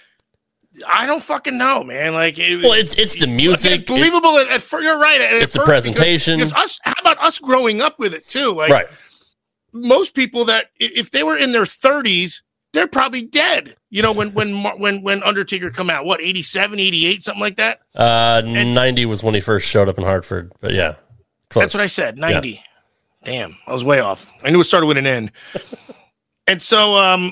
I don't fucking know, man. Like, it's the music. Believable you're right. It's the presentation. Because how about us growing up with it too? Like, most people that if they were in their 30s. They're probably dead. When Undertaker come out, 87, 88, something like that? 90 was when he first showed up in Hartford, but yeah. Close. That's what I said, 90. Yeah. Damn, I was way off. I knew it started with an N. And so,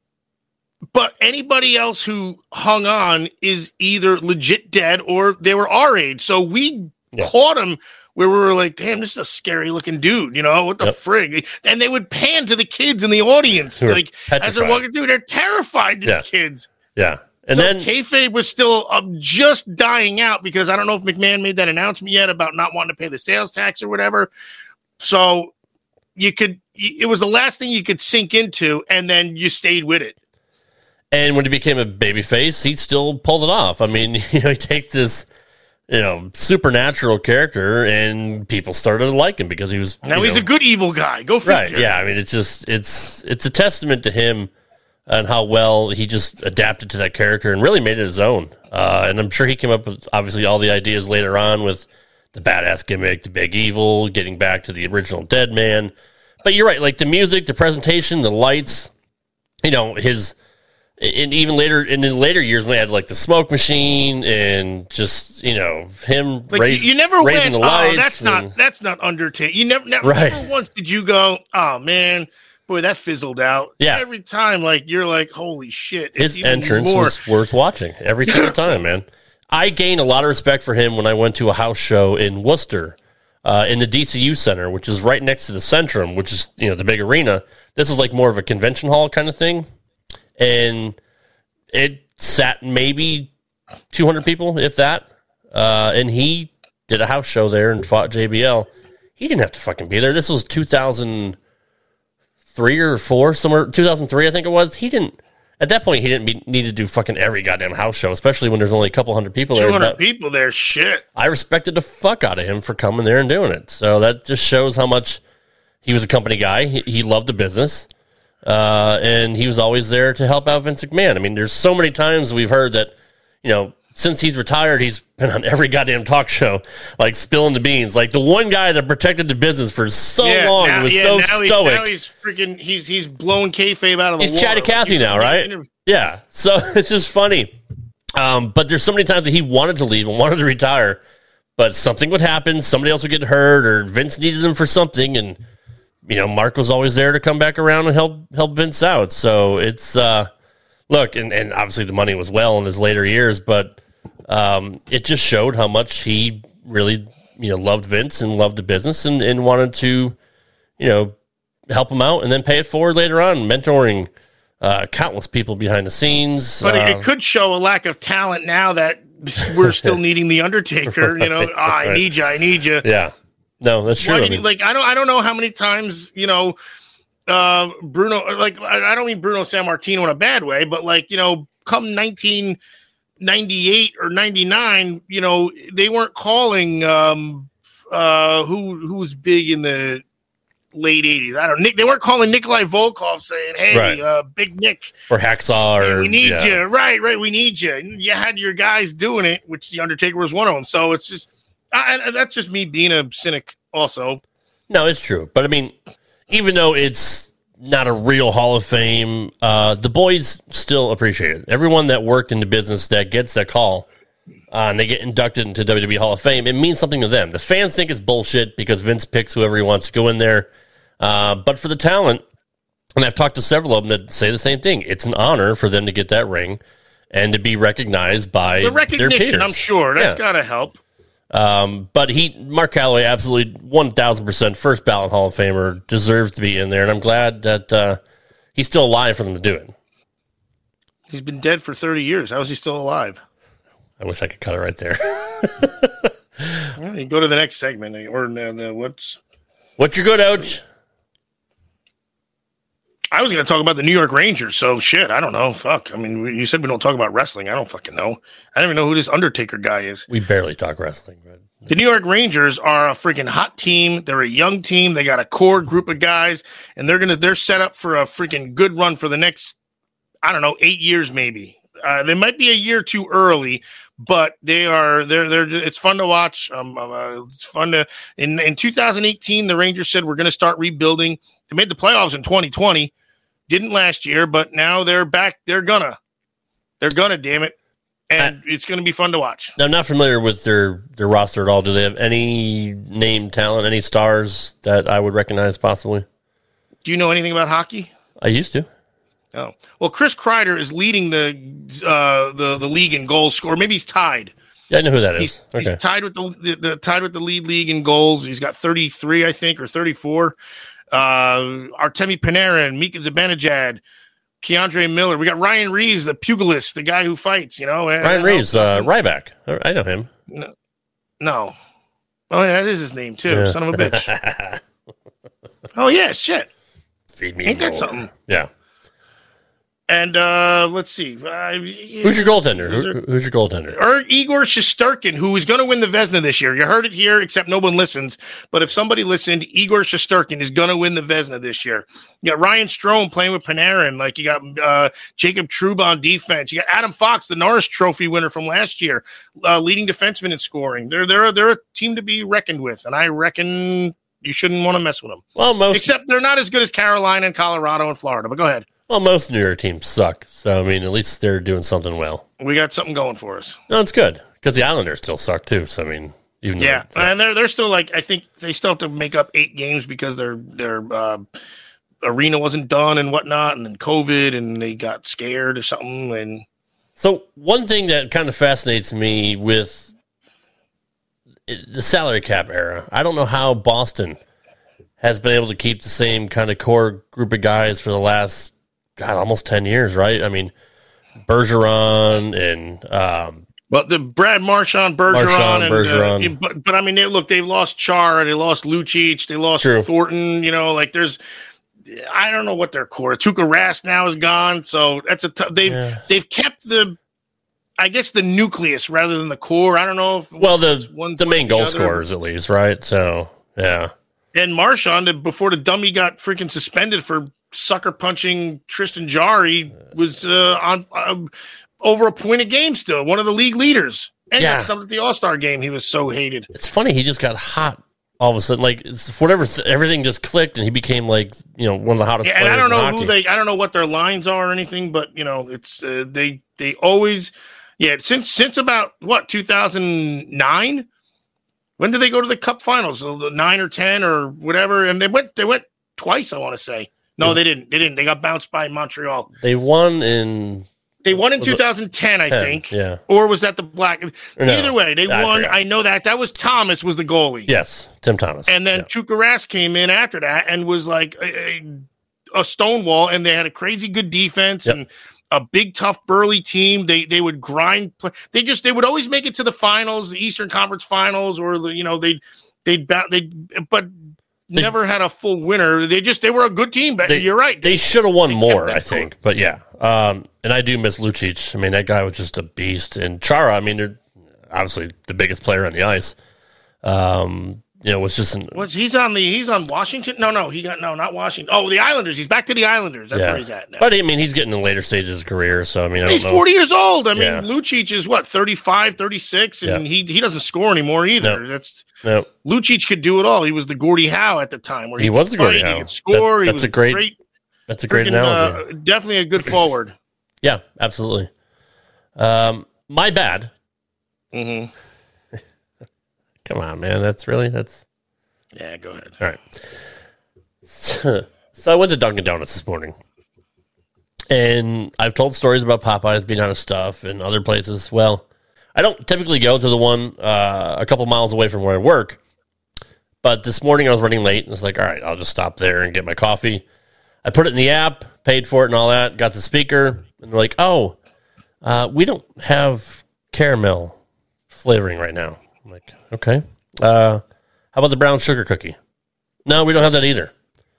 but anybody else who hung on is either legit dead or they were our age. So we caught them where we were like, damn, this is a scary looking dude, what the frig? And they would pan to the kids in the audience, like as they're walking through, they're terrified, these kids. Yeah. And then kayfabe was still just dying out because I don't know if McMahon made that announcement yet about not wanting to pay the sales tax or whatever. So it was the last thing you could sink into, and then you stayed with it. And when he became a babyface, he still pulled it off. I mean, he takes this, supernatural character, and people started to like him because he was. Now he's a good evil guy. Go figure. Right? Yeah. I mean, it's a testament to him and how well he just adapted to that character and really made it his own. And I'm sure he came up with obviously all the ideas later on with the badass gimmick, the big evil, getting back to the original Dead Man. But you're right, like the music, the presentation, the lights, his. And even later, in the later years, when they had like the smoke machine and just him like you never raising went, the lights. That's not Undertaker. You never once did you go, oh man, boy, that fizzled out. Yeah, every time you're like, holy shit. His entrance was worth watching every single time, man. I gained a lot of respect for him when I went to a house show in Worcester, in the DCU Center, which is right next to the Centrum, which is the big arena. This is like more of a convention hall kind of thing. And it sat maybe 200 people, if that. And he did a house show there and fought JBL. He didn't have to fucking be there. This was 2003 or 4, somewhere 2003, I think it was. At that point, he didn't need to do fucking every goddamn house show, especially when there's only a couple hundred people there. 200 people there, shit. I respected the fuck out of him for coming there and doing it. So that just shows how much he was a company guy. He loved the business. And he was always there to help out Vince McMahon. I mean, there's so many times we've heard that, since he's retired, he's been on every goddamn talk show, like spilling the beans. Like the one guy that protected the business for so long, he was so stoic. Now he's freaking, he's blown kayfabe out of the water. He's Chatty Cathy now, right? Yeah. So it's just funny. But there's so many times that he wanted to leave and wanted to retire, but something would happen. Somebody else would get hurt, or Vince needed him for something, and Mark was always there to come back around and help Vince out. So it's look, and obviously the money was well in his later years, but it just showed how much he really loved Vince and loved the business and wanted to help him out and then pay it forward later on, mentoring countless people behind the scenes. But it could show a lack of talent now that we're still needing the Undertaker. Right. I need you. Yeah. No, that's true. I don't know how many times, Bruno, like, I don't mean Bruno Sammartino in a bad way, but come 1998 or 99, they weren't calling, who was big in the late 80s. I don't know. They weren't calling Nikolai Volkov saying, hey, right. Big Nick. Or Hacksaw. Hey, we need you. Right. We need you. And you had your guys doing it, which the Undertaker was one of them. So it's just, that's just me being a cynic also. No, it's true. But I mean, even though it's not a real Hall of Fame, the boys still appreciate it. Everyone that worked in the business that gets that call and they get inducted into WWE Hall of Fame, it means something to them. The fans think it's bullshit because Vince picks whoever he wants to go in there. But for the talent, and I've talked to several of them that say the same thing, it's an honor for them to get that ring and to be recognized by the recognition, their peers. I'm sure. That's got to help. But Mark Calloway, absolutely 1,000% first ballot Hall of Famer, deserves to be in there, and I'm glad that he's still alive for them to do it. He's been dead for 30 years. How is he still alive? I wish I could cut it right there. Well, you go to the next segment, or what's your good, Ouch? I was going to talk about the New York Rangers, so shit, I don't know. Fuck. I mean, you said we don't talk about wrestling. I don't fucking know. I don't even know who this Undertaker guy is. We barely talk wrestling. But the New York Rangers are a freaking hot team. They're a young team. They got a core group of guys, and they're set up for a freaking good run for the next, 8 years maybe. They might be a year too early, but they're it's fun to watch. It's fun to in 2018 the Rangers said we're going to start rebuilding. They made the playoffs in 2020. Didn't last year, but now they're back. They're gonna damn it. And it's going to be fun to watch. I'm not familiar with their roster at all. Do they have any name talent, any stars that I would recognize possibly? Do you know anything about hockey? I used to. Oh, well, Chris Kreider is leading the league in goals scored. Maybe he's tied. Yeah, I know who that is. He's tied with the league in goals. He's got 33, I think, or 34. Artemi Panarin, Mika Zibanejad, Keandre Miller. We got Ryan Reeves, the pugilist, the guy who fights. Ryan Reeves, Ryback. I know him. No. Oh, yeah, that is his name too. Yeah. Son of a bitch. Oh yeah, shit. Ain't that something? Yeah. And let's see. Who's your goaltender? Who's your goaltender? Igor Shesterkin, who is going to win the Vezina this year. You heard it here, except no one listens. But if somebody listened, Igor Shesterkin is going to win the Vezina this year. You got Ryan Strome playing with Panarin. Like, you got Jacob Trouba on defense. You got Adam Fox, the Norris Trophy winner from last year, leading defenseman in scoring. They're a team to be reckoned with, and I reckon you shouldn't want to mess with them. Well, except they're not as good as Carolina and Colorado and Florida. But go ahead. Well, most New York teams suck, so, I mean, at least they're doing something well. We got something going for us. No, it's good, because the Islanders still suck, too, so, I mean, even and they're still, like, I think they still have to make up 8 games because their arena wasn't done and whatnot, and then COVID, and they got scared or something, and... So, one thing that kind of fascinates me with the salary cap era, I don't know how Boston has been able to keep the same kind of core group of guys for the last... almost 10 years, right? I mean, Bergeron and... the Brad Marchand, Bergeron. But I mean, they've lost Chara, they lost Lucic, they lost Thornton, I don't know what their core... Tuukka Rask now is gone, so that's they've kept the nucleus rather than the core. I don't know if... Well, the main goal scorers, at least, right? So, yeah. And Marchand, before the dummy got freaking suspended for sucker punching Tristan Jarry, was over a point a game still, one of the league leaders. And Yeah. got stuff at the All-Star game. He was so hated. It's funny. He just got hot all of a sudden. Like it's whatever, everything just clicked, and he became like one of the hottest. Yeah, and players I don't know in who hockey. I don't know what their lines are or anything, but it's they always, since about what 2009. When did they go to the Cup Finals? 9 or 10 or whatever, and they went twice. I want to say no, they didn't. They got bounced by Montreal. They won in. They won in Was it 2010, I 10, think. yeah. Or was that the Black? Or no, Either way, they I won. forgot. I know that was Thomas was the goalie. Yes, Tim Thomas. And then Yeah. Tuukka Rask came in after that and was like a stonewall, and they had a crazy good defense Yep. and a big, tough, burly team. They would grind. They would always make it to the finals, the Eastern Conference Finals, or but never had a full winner. They were a good team, but you're right. They should have won more, kept I think. But yeah, and I do miss Lucic. I mean, that guy was just a beast. And Chara, I mean, they're obviously the biggest player on the ice. Was just He's on Washington? No, not Washington. Oh, the Islanders. He's back to the Islanders. That's where he's at now. But I mean, he's getting in the later stages of his career. So I mean, He's I don't know. 40 years old. I mean, Yeah. Lucic is what, 35, 36, and he doesn't score anymore either. No, Lucic could do it all. He was the Gordie Howe at the time, where He was the Gordie fight, Howe. He could score. That's he was a great freaking, analogy. definitely a good forward. Yeah, absolutely. My bad. Mm-hmm. Come on, man. That's. Yeah, go ahead. All right. So I went to Dunkin' Donuts this morning. And I've told stories about Popeyes being out of stuff and other places. Well, I don't typically go to the one a couple miles away from where I work. But this morning I was running late and I was like, all right, I'll just stop there and get my coffee. I put it in the app, paid for it and all that, got the speaker, and they're like, we don't have caramel flavoring right now. I'm like, okay. How about the brown sugar cookie? No, we don't have that either.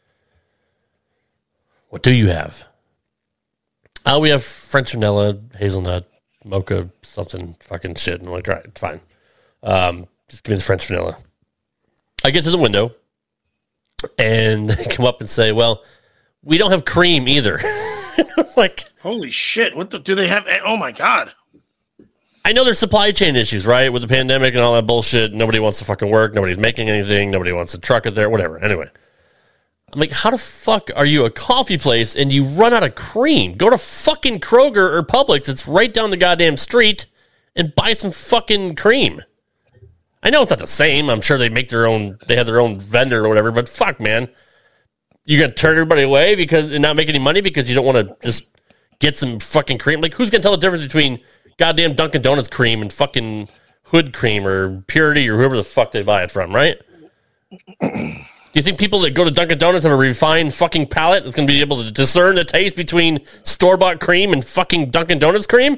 What do you have? We have French vanilla, hazelnut, mocha, something fucking shit. And I'm like, all right, fine. Just give me the French vanilla. I get to the window, and they come up and say, well, we don't have cream either. Like, Holy shit. Do they have? Oh, my God. I know there's supply chain issues, right? With the pandemic and all that bullshit. Nobody wants to fucking work. Nobody's making anything. Nobody wants to truck it there, whatever. Anyway, I'm like, how the fuck are you a coffee place and you run out of cream? Go to fucking Kroger or Publix. It's right down the goddamn street and buy some fucking cream. I know it's not the same. I'm sure they have their own vendor or whatever, but fuck, man. You're going to turn everybody away because and not make any money because you don't want to just get some fucking cream? Like, who's going to tell the difference between goddamn Dunkin' Donuts cream and fucking Hood cream or Purity or whoever the fuck they buy it from, right? Do you think people that go to Dunkin' Donuts have a refined fucking palate that's going to be able to discern the taste between store-bought cream and fucking Dunkin' Donuts cream?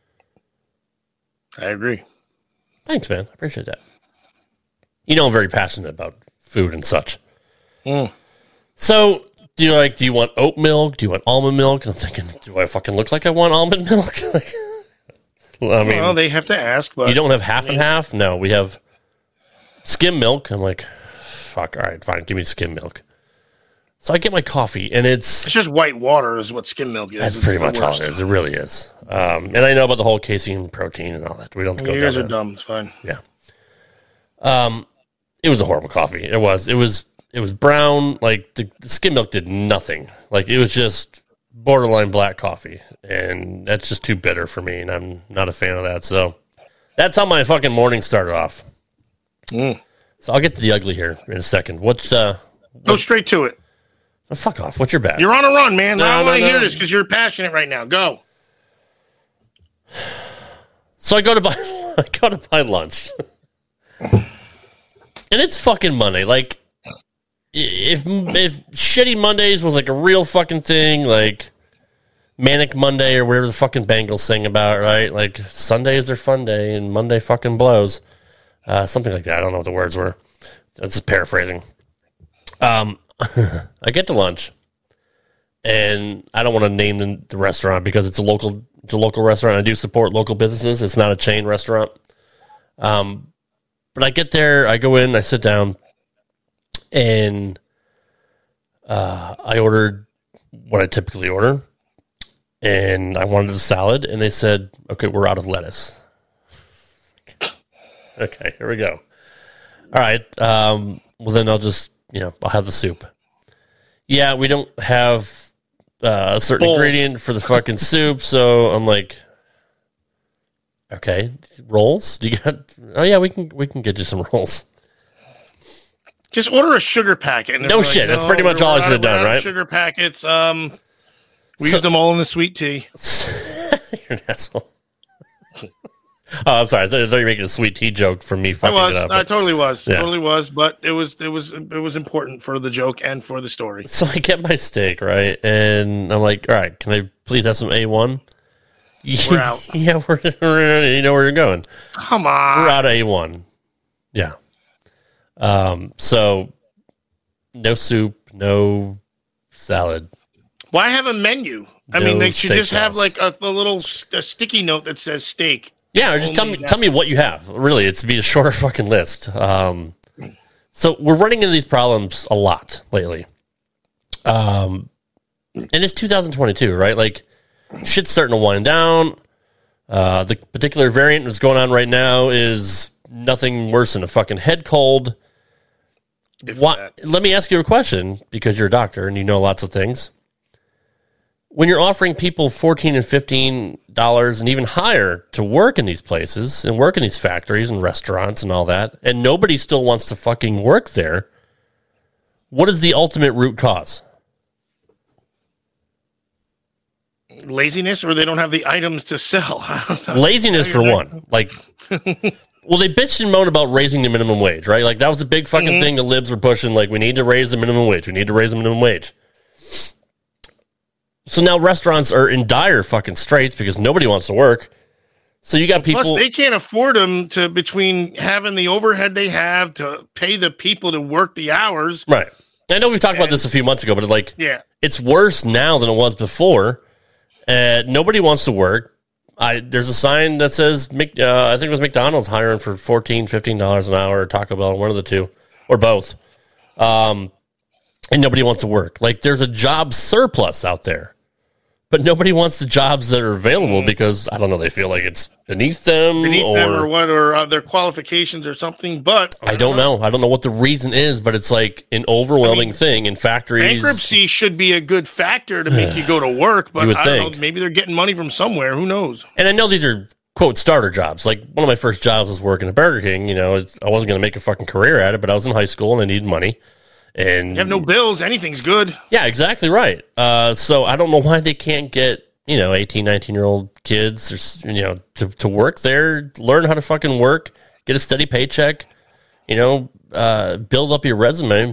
I agree. Thanks, man. I appreciate that. You know I'm very passionate about food and such. So, do you want oat milk? Do you want almond milk? And I'm thinking, do I fucking look like I want almond milk? Like, I mean, Well, they have to ask, but you don't have half and half? No, we have skim milk. I'm like, fuck, all right, fine, give me skim milk. So I get my coffee, and it's just white water is what skim milk is. that's It's pretty the much all worst. it is. It really is. And I know about the whole casein protein and all that. We don't have to go You down guys are that. dumb. It's fine. Yeah. It was a horrible coffee. It was brown. Like the skim milk did nothing. Like it was just borderline black coffee, and that's just too bitter for me, and I'm not a fan of that. So that's how my fucking morning started off. So I'll get to the ugly here in a second. What's Go straight to it. oh, fuck off? What's your bad? You're on a run, man. I No, want to no. hear this because you're passionate right now. Go. So I go to buy lunch, and it's fucking Monday. Like, if shitty Mondays was like a real fucking thing, like Manic Monday or whatever the fucking Bengals sing about, right? Like Sunday is their fun day and Monday fucking blows, something like that. I don't know what the words were. That's just paraphrasing. I get to lunch, and I don't want to name the restaurant because it's a local restaurant. I do support local businesses. It's not a chain restaurant. But I get there, I go in, I sit down, and I ordered what I typically order. and I wanted a salad, and they said, okay, we're out of lettuce. Okay, here we go. All right. Well, then I'll just, I'll have the soup. Yeah, we don't have a certain ingredient for the fucking soup, so I'm like, okay, rolls? Do you got? Oh yeah, we can get you some rolls. Just order a sugar packet. No shit, that's pretty much all I should have done, right? Sugar packets. We used them all in the sweet tea. You're an asshole. Oh, I'm sorry. I thought you were making a sweet tea joke from me fucking it up. I totally was. Yeah. Totally was. But it was important for the joke and for the story. So I get my steak, right? And I'm like, all right, can I please have some A1? We're out. Yeah, you know where you're going. Come on. We're out of A1. Yeah. So no soup, no salad. Why have a menu? I No mean, they should steak just have sauce. like a sticky note that says steak. Yeah, or just tell me what you have. Really, it's to be a shorter fucking list. So we're running into these problems a lot lately. And it's 2022, right? Like, shit's starting to wind down. The particular variant that's going on right now is nothing worse than a fucking head cold. Let me ask you a question, because you're a doctor and you know lots of things. When you're offering people $14 and $15 and even higher to work in these places and work in these factories and restaurants and all that, and nobody still wants to fucking work there, what is the ultimate root cause? Laziness, or they don't have the items to sell. I don't know. Laziness for one. Like, well, they bitched and moaned about raising the minimum wage, right? Like, that was the big fucking thing the libs were pushing. Like, we need to raise the minimum wage. We need to raise the minimum wage. So now restaurants are in dire fucking straits because nobody wants to work. So you got people. Plus, they can't afford them to, between having the overhead they have to pay the people to work the hours. Right. I know we've talked about this a few months ago, but it's worse now than it was before. Nobody wants to work. There's a sign that says, I think it was McDonald's hiring for $14, $15 an hour, or Taco Bell, one of the two, or both. And nobody wants to work. Like, there's a job surplus out there. But nobody wants the jobs that are available because, I don't know, they feel like it's beneath them or what, or their qualifications or something. But I don't know. I don't know what the reason is, but it's like an overwhelming thing in factories. Bankruptcy should be a good factor to make you go to work, but I don't know, maybe they're getting money from somewhere. Who knows? And I know these are, quote, starter jobs. Like, one of my first jobs was working at Burger King. I wasn't going to make a fucking career at it, but I was in high school and I needed money. And you have no bills, anything's good. Yeah, exactly right. So I don't know why they can't get, 18, 19-year-old kids, to work there, learn how to fucking work, get a steady paycheck, build up your resume.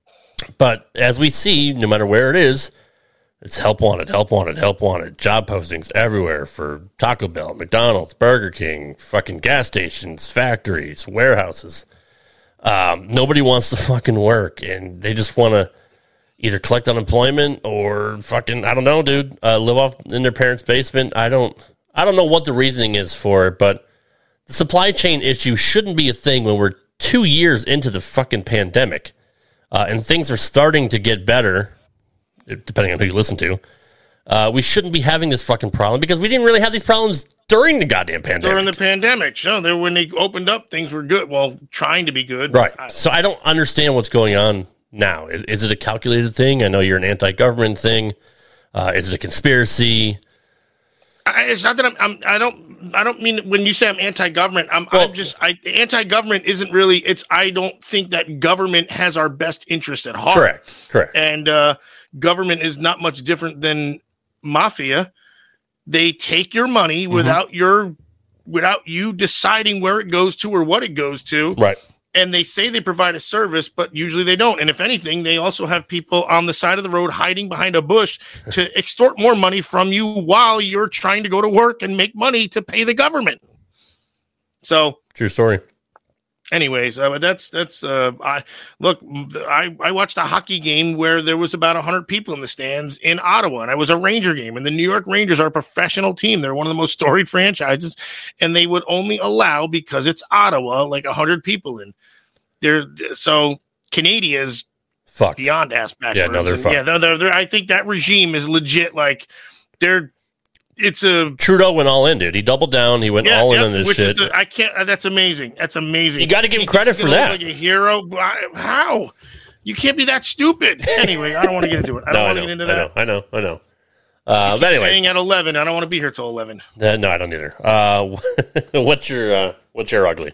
But as we see, no matter where it is, it's help wanted, help wanted, help wanted. Job postings everywhere for Taco Bell, McDonald's, Burger King, fucking gas stations, factories, warehouses. Nobody wants to fucking work, and they just want to either collect unemployment or fucking, I don't know, dude, live off in their parents' basement. I don't know what the reasoning is for it, but the supply chain issue shouldn't be a thing when we're 2 years into the fucking pandemic, and things are starting to get better, depending on who you listen to. We shouldn't be having this fucking problem because we didn't really have these problems during the goddamn pandemic. During the pandemic. So when they opened up, things were good. Well, trying to be good. Right. So I don't understand what's going on now. Is it a calculated thing? I know you're an anti-government thing. Is it a conspiracy? It's not that I don't mean when you say I'm anti-government. Anti-government isn't really. I don't think that government has our best interest at heart. Correct. And government is not much different than mafia. They take your money without you deciding where it goes to or what it goes to. Right. And they say they provide a service, but usually they don't. And if anything, they also have people on the side of the road hiding behind a bush to extort more money from you while you're trying to go to work and make money to pay the government. So true story. Anyways, but I watched a hockey game where there was about 100 people in the stands in Ottawa, and it was a Ranger game, and the New York Rangers are a professional team. They're one of the most storied franchises, and they would only allow, because it's Ottawa, like 100 people in there. So Canadia's fucked beyond ass backwards. Yeah, no, they're fucked. Yeah, they're I think that regime is legit. Like they're Trudeau went all in, dude. He doubled down. He went all in on this shit. I can't. That's amazing. That's amazing. You got to give him credit for that. Like a hero. How? You can't be that stupid. Anyway, I don't want to get into it. I don't want to get into that. I know. But anyway, saying at 11, I don't want to be here till 11. No, I don't either. What's your ugly?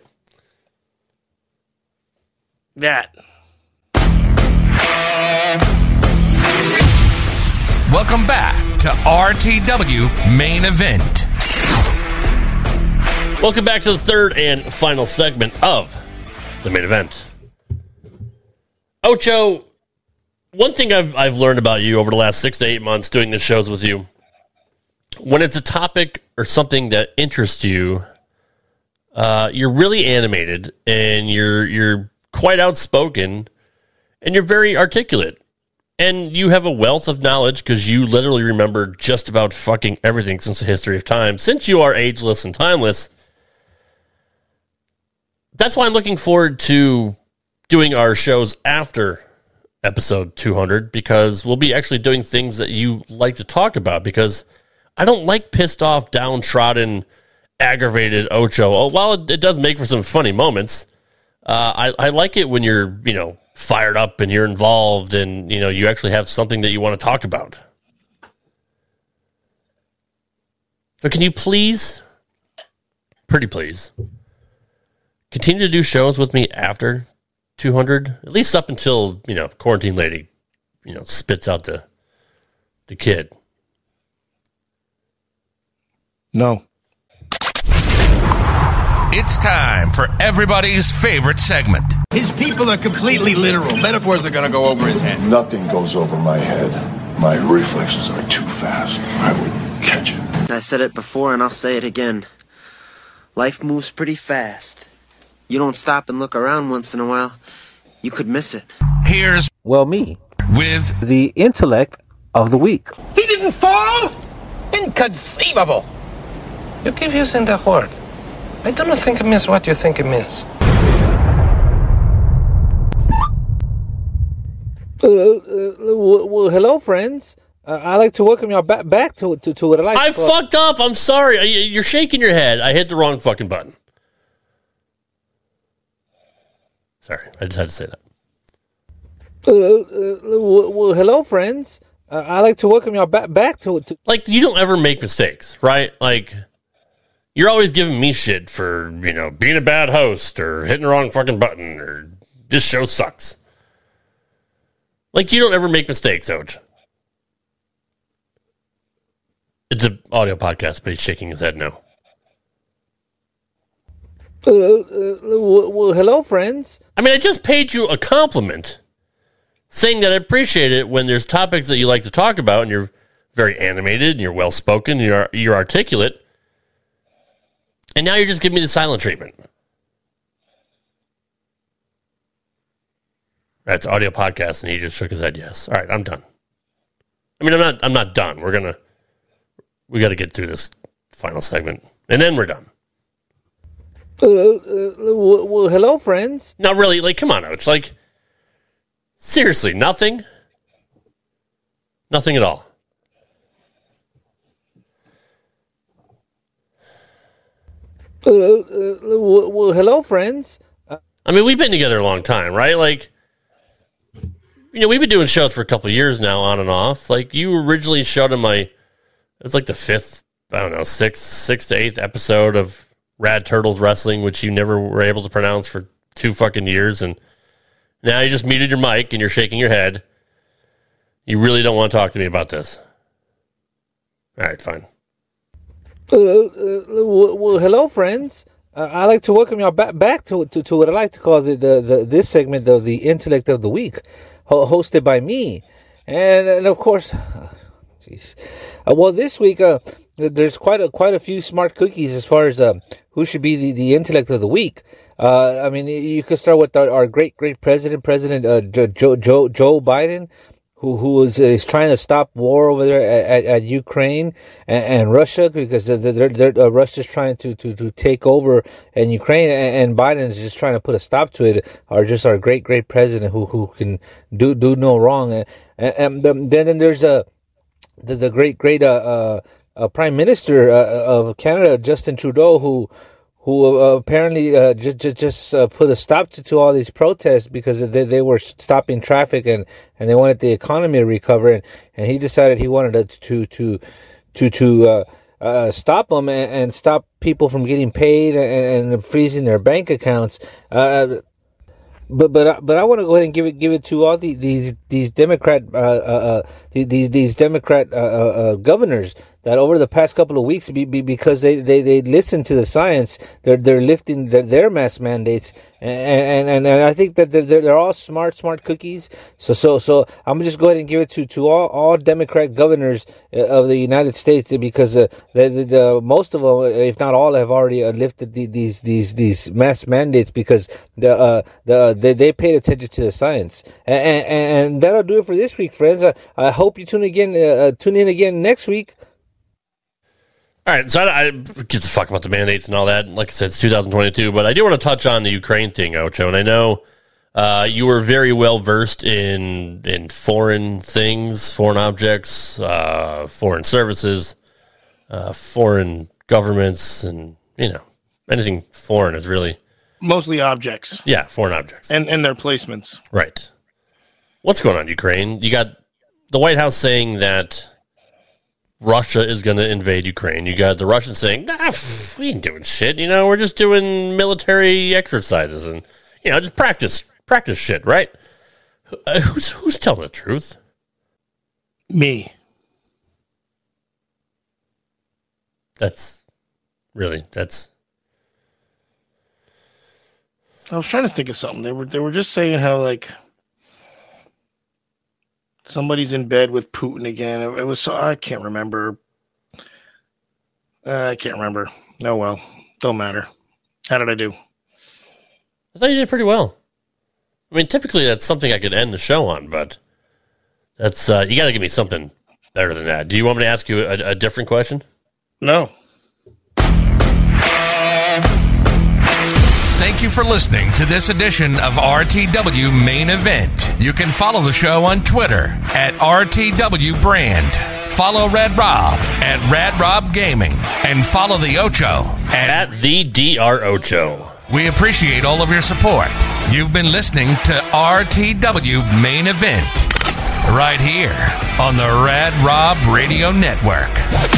That. Welcome back to RTW Main Event. Welcome back to the third and final segment of the main event. Ocho, one thing I've learned about you over the last 6 to 8 months doing the shows with you, when it's a topic or something that interests you, you're really animated and you're quite outspoken and you're very articulate. And you have a wealth of knowledge because you literally remember just about fucking everything since the history of time. Since you are ageless and timeless, that's why I'm looking forward to doing our shows after episode 200, because we'll be actually doing things that you like to talk about, because I don't like pissed off, downtrodden, aggravated Ocho. While it does make for some funny moments, I like it when you're, fired up and you're involved and, you actually have something that you want to talk about. So can you please, pretty please, continue to do shows with me after 200, at least up until, quarantine lady, spits out the kid. No. It's time for everybody's favorite segment. His people are completely literal. Metaphors are going to go over his head. Nothing goes over my head. My reflexes are too fast. I would catch it. I said it before and I'll say it again. Life moves pretty fast. You don't stop and look around once in a while, you could miss it. Here's me with the intellect of the week. He didn't fall? Inconceivable. You keep using the word. I don't think it means what you think it means. Well, hello, friends. I'd like to welcome y'all back to what I like. I fucked up. I'm sorry. You're shaking your head. I hit the wrong fucking button. Sorry, I just had to say that. Well, hello, friends. I'd like to welcome y'all back to. Like, you don't ever make mistakes, right? Like, you're always giving me shit for, being a bad host or hitting the wrong fucking button or this show sucks. Like, you don't ever make mistakes, Oj. It's an audio podcast, but he's shaking his head no. Well, hello, friends. I mean, I just paid you a compliment saying that I appreciate it when there's topics that you like to talk about and you're very animated and you're well-spoken and you're articulate. And now you're just giving me the silent treatment. That's audio podcast, and he just shook his head yes. All right, I'm done. I mean, I'm not done. We got to get through this final segment, and then we're done. Well, hello, friends. No, really, like, come on, Oach. Like, seriously, nothing? Nothing at all. Well, hello, friends. I mean, we've been together a long time, right? Like, we've been doing shows for a couple of years now, on and off. Like, you originally showed in it was like the fifth, sixth to eighth episode of Rad Turtles Wrestling, which you never were able to pronounce for 2 fucking years. And now you just muted your mic and you're shaking your head. You really don't want to talk to me about this. All right, fine. Well, hello, friends. I'd like to welcome y'all back to what I like to call this segment of the Intellect of the Week, hosted by me, and of course, jeez. Well, this week there's quite a few smart cookies as far as who should be the Intellect of the Week. I mean, you could start with our great President Joe Biden. Who is trying to stop war over there at Ukraine and Russia, because Russia's trying to take over in Ukraine, and Biden is just trying to put a stop to it. Or just our great president who can do no wrong. And then there's the great Prime Minister of Canada, Justin Trudeau, who apparently just put a stop to all these protests because they were stopping traffic and they wanted the economy to recover, and he decided he wanted to stop them and stop people from getting paid and freezing their bank accounts. But I want to go ahead and give it to all these Democrat these Democrat governors that over the past couple of weeks, because they listen to the science, they're lifting their mask mandates, and I think that they're all smart cookies. So I'm just go ahead and give it to all Democrat governors of the United States, because the most of them, if not all, have already lifted these mask mandates because they paid attention to the science, and that'll do it for this week, friends. I hope you tune in again next week. All right, so I get the fuck about the mandates and all that. Like I said, it's 2022, but I do want to touch on the Ukraine thing, Ocho. And I know you were very well versed in foreign things, foreign objects, foreign services, foreign governments, and anything foreign is really mostly objects. Yeah, foreign objects and their placements. Right. What's going on in Ukraine? You got the White House saying that Russia is going to invade Ukraine. You got the Russians saying, we ain't doing shit. We're just doing military exercises and, just practice shit, right? Who's telling the truth? Me. That's. I was trying to think of something. They were just saying how, like, somebody's in bed with Putin again. It was, I can't remember. Oh, well, don't matter. How did I do? I thought you did pretty well. I mean, typically that's something I could end the show on, but that's, you got to give me something better than that. Do you want me to ask you a different question? No. Thank you for listening to this edition of RTW Main Event. You can follow the show on Twitter at RTW Brand. Follow Red Rob at Rad Rob Gaming. And follow the Ocho at the DR Ocho. We appreciate all of your support. You've been listening to RTW Main Event right here on the Rad Rob Radio Network.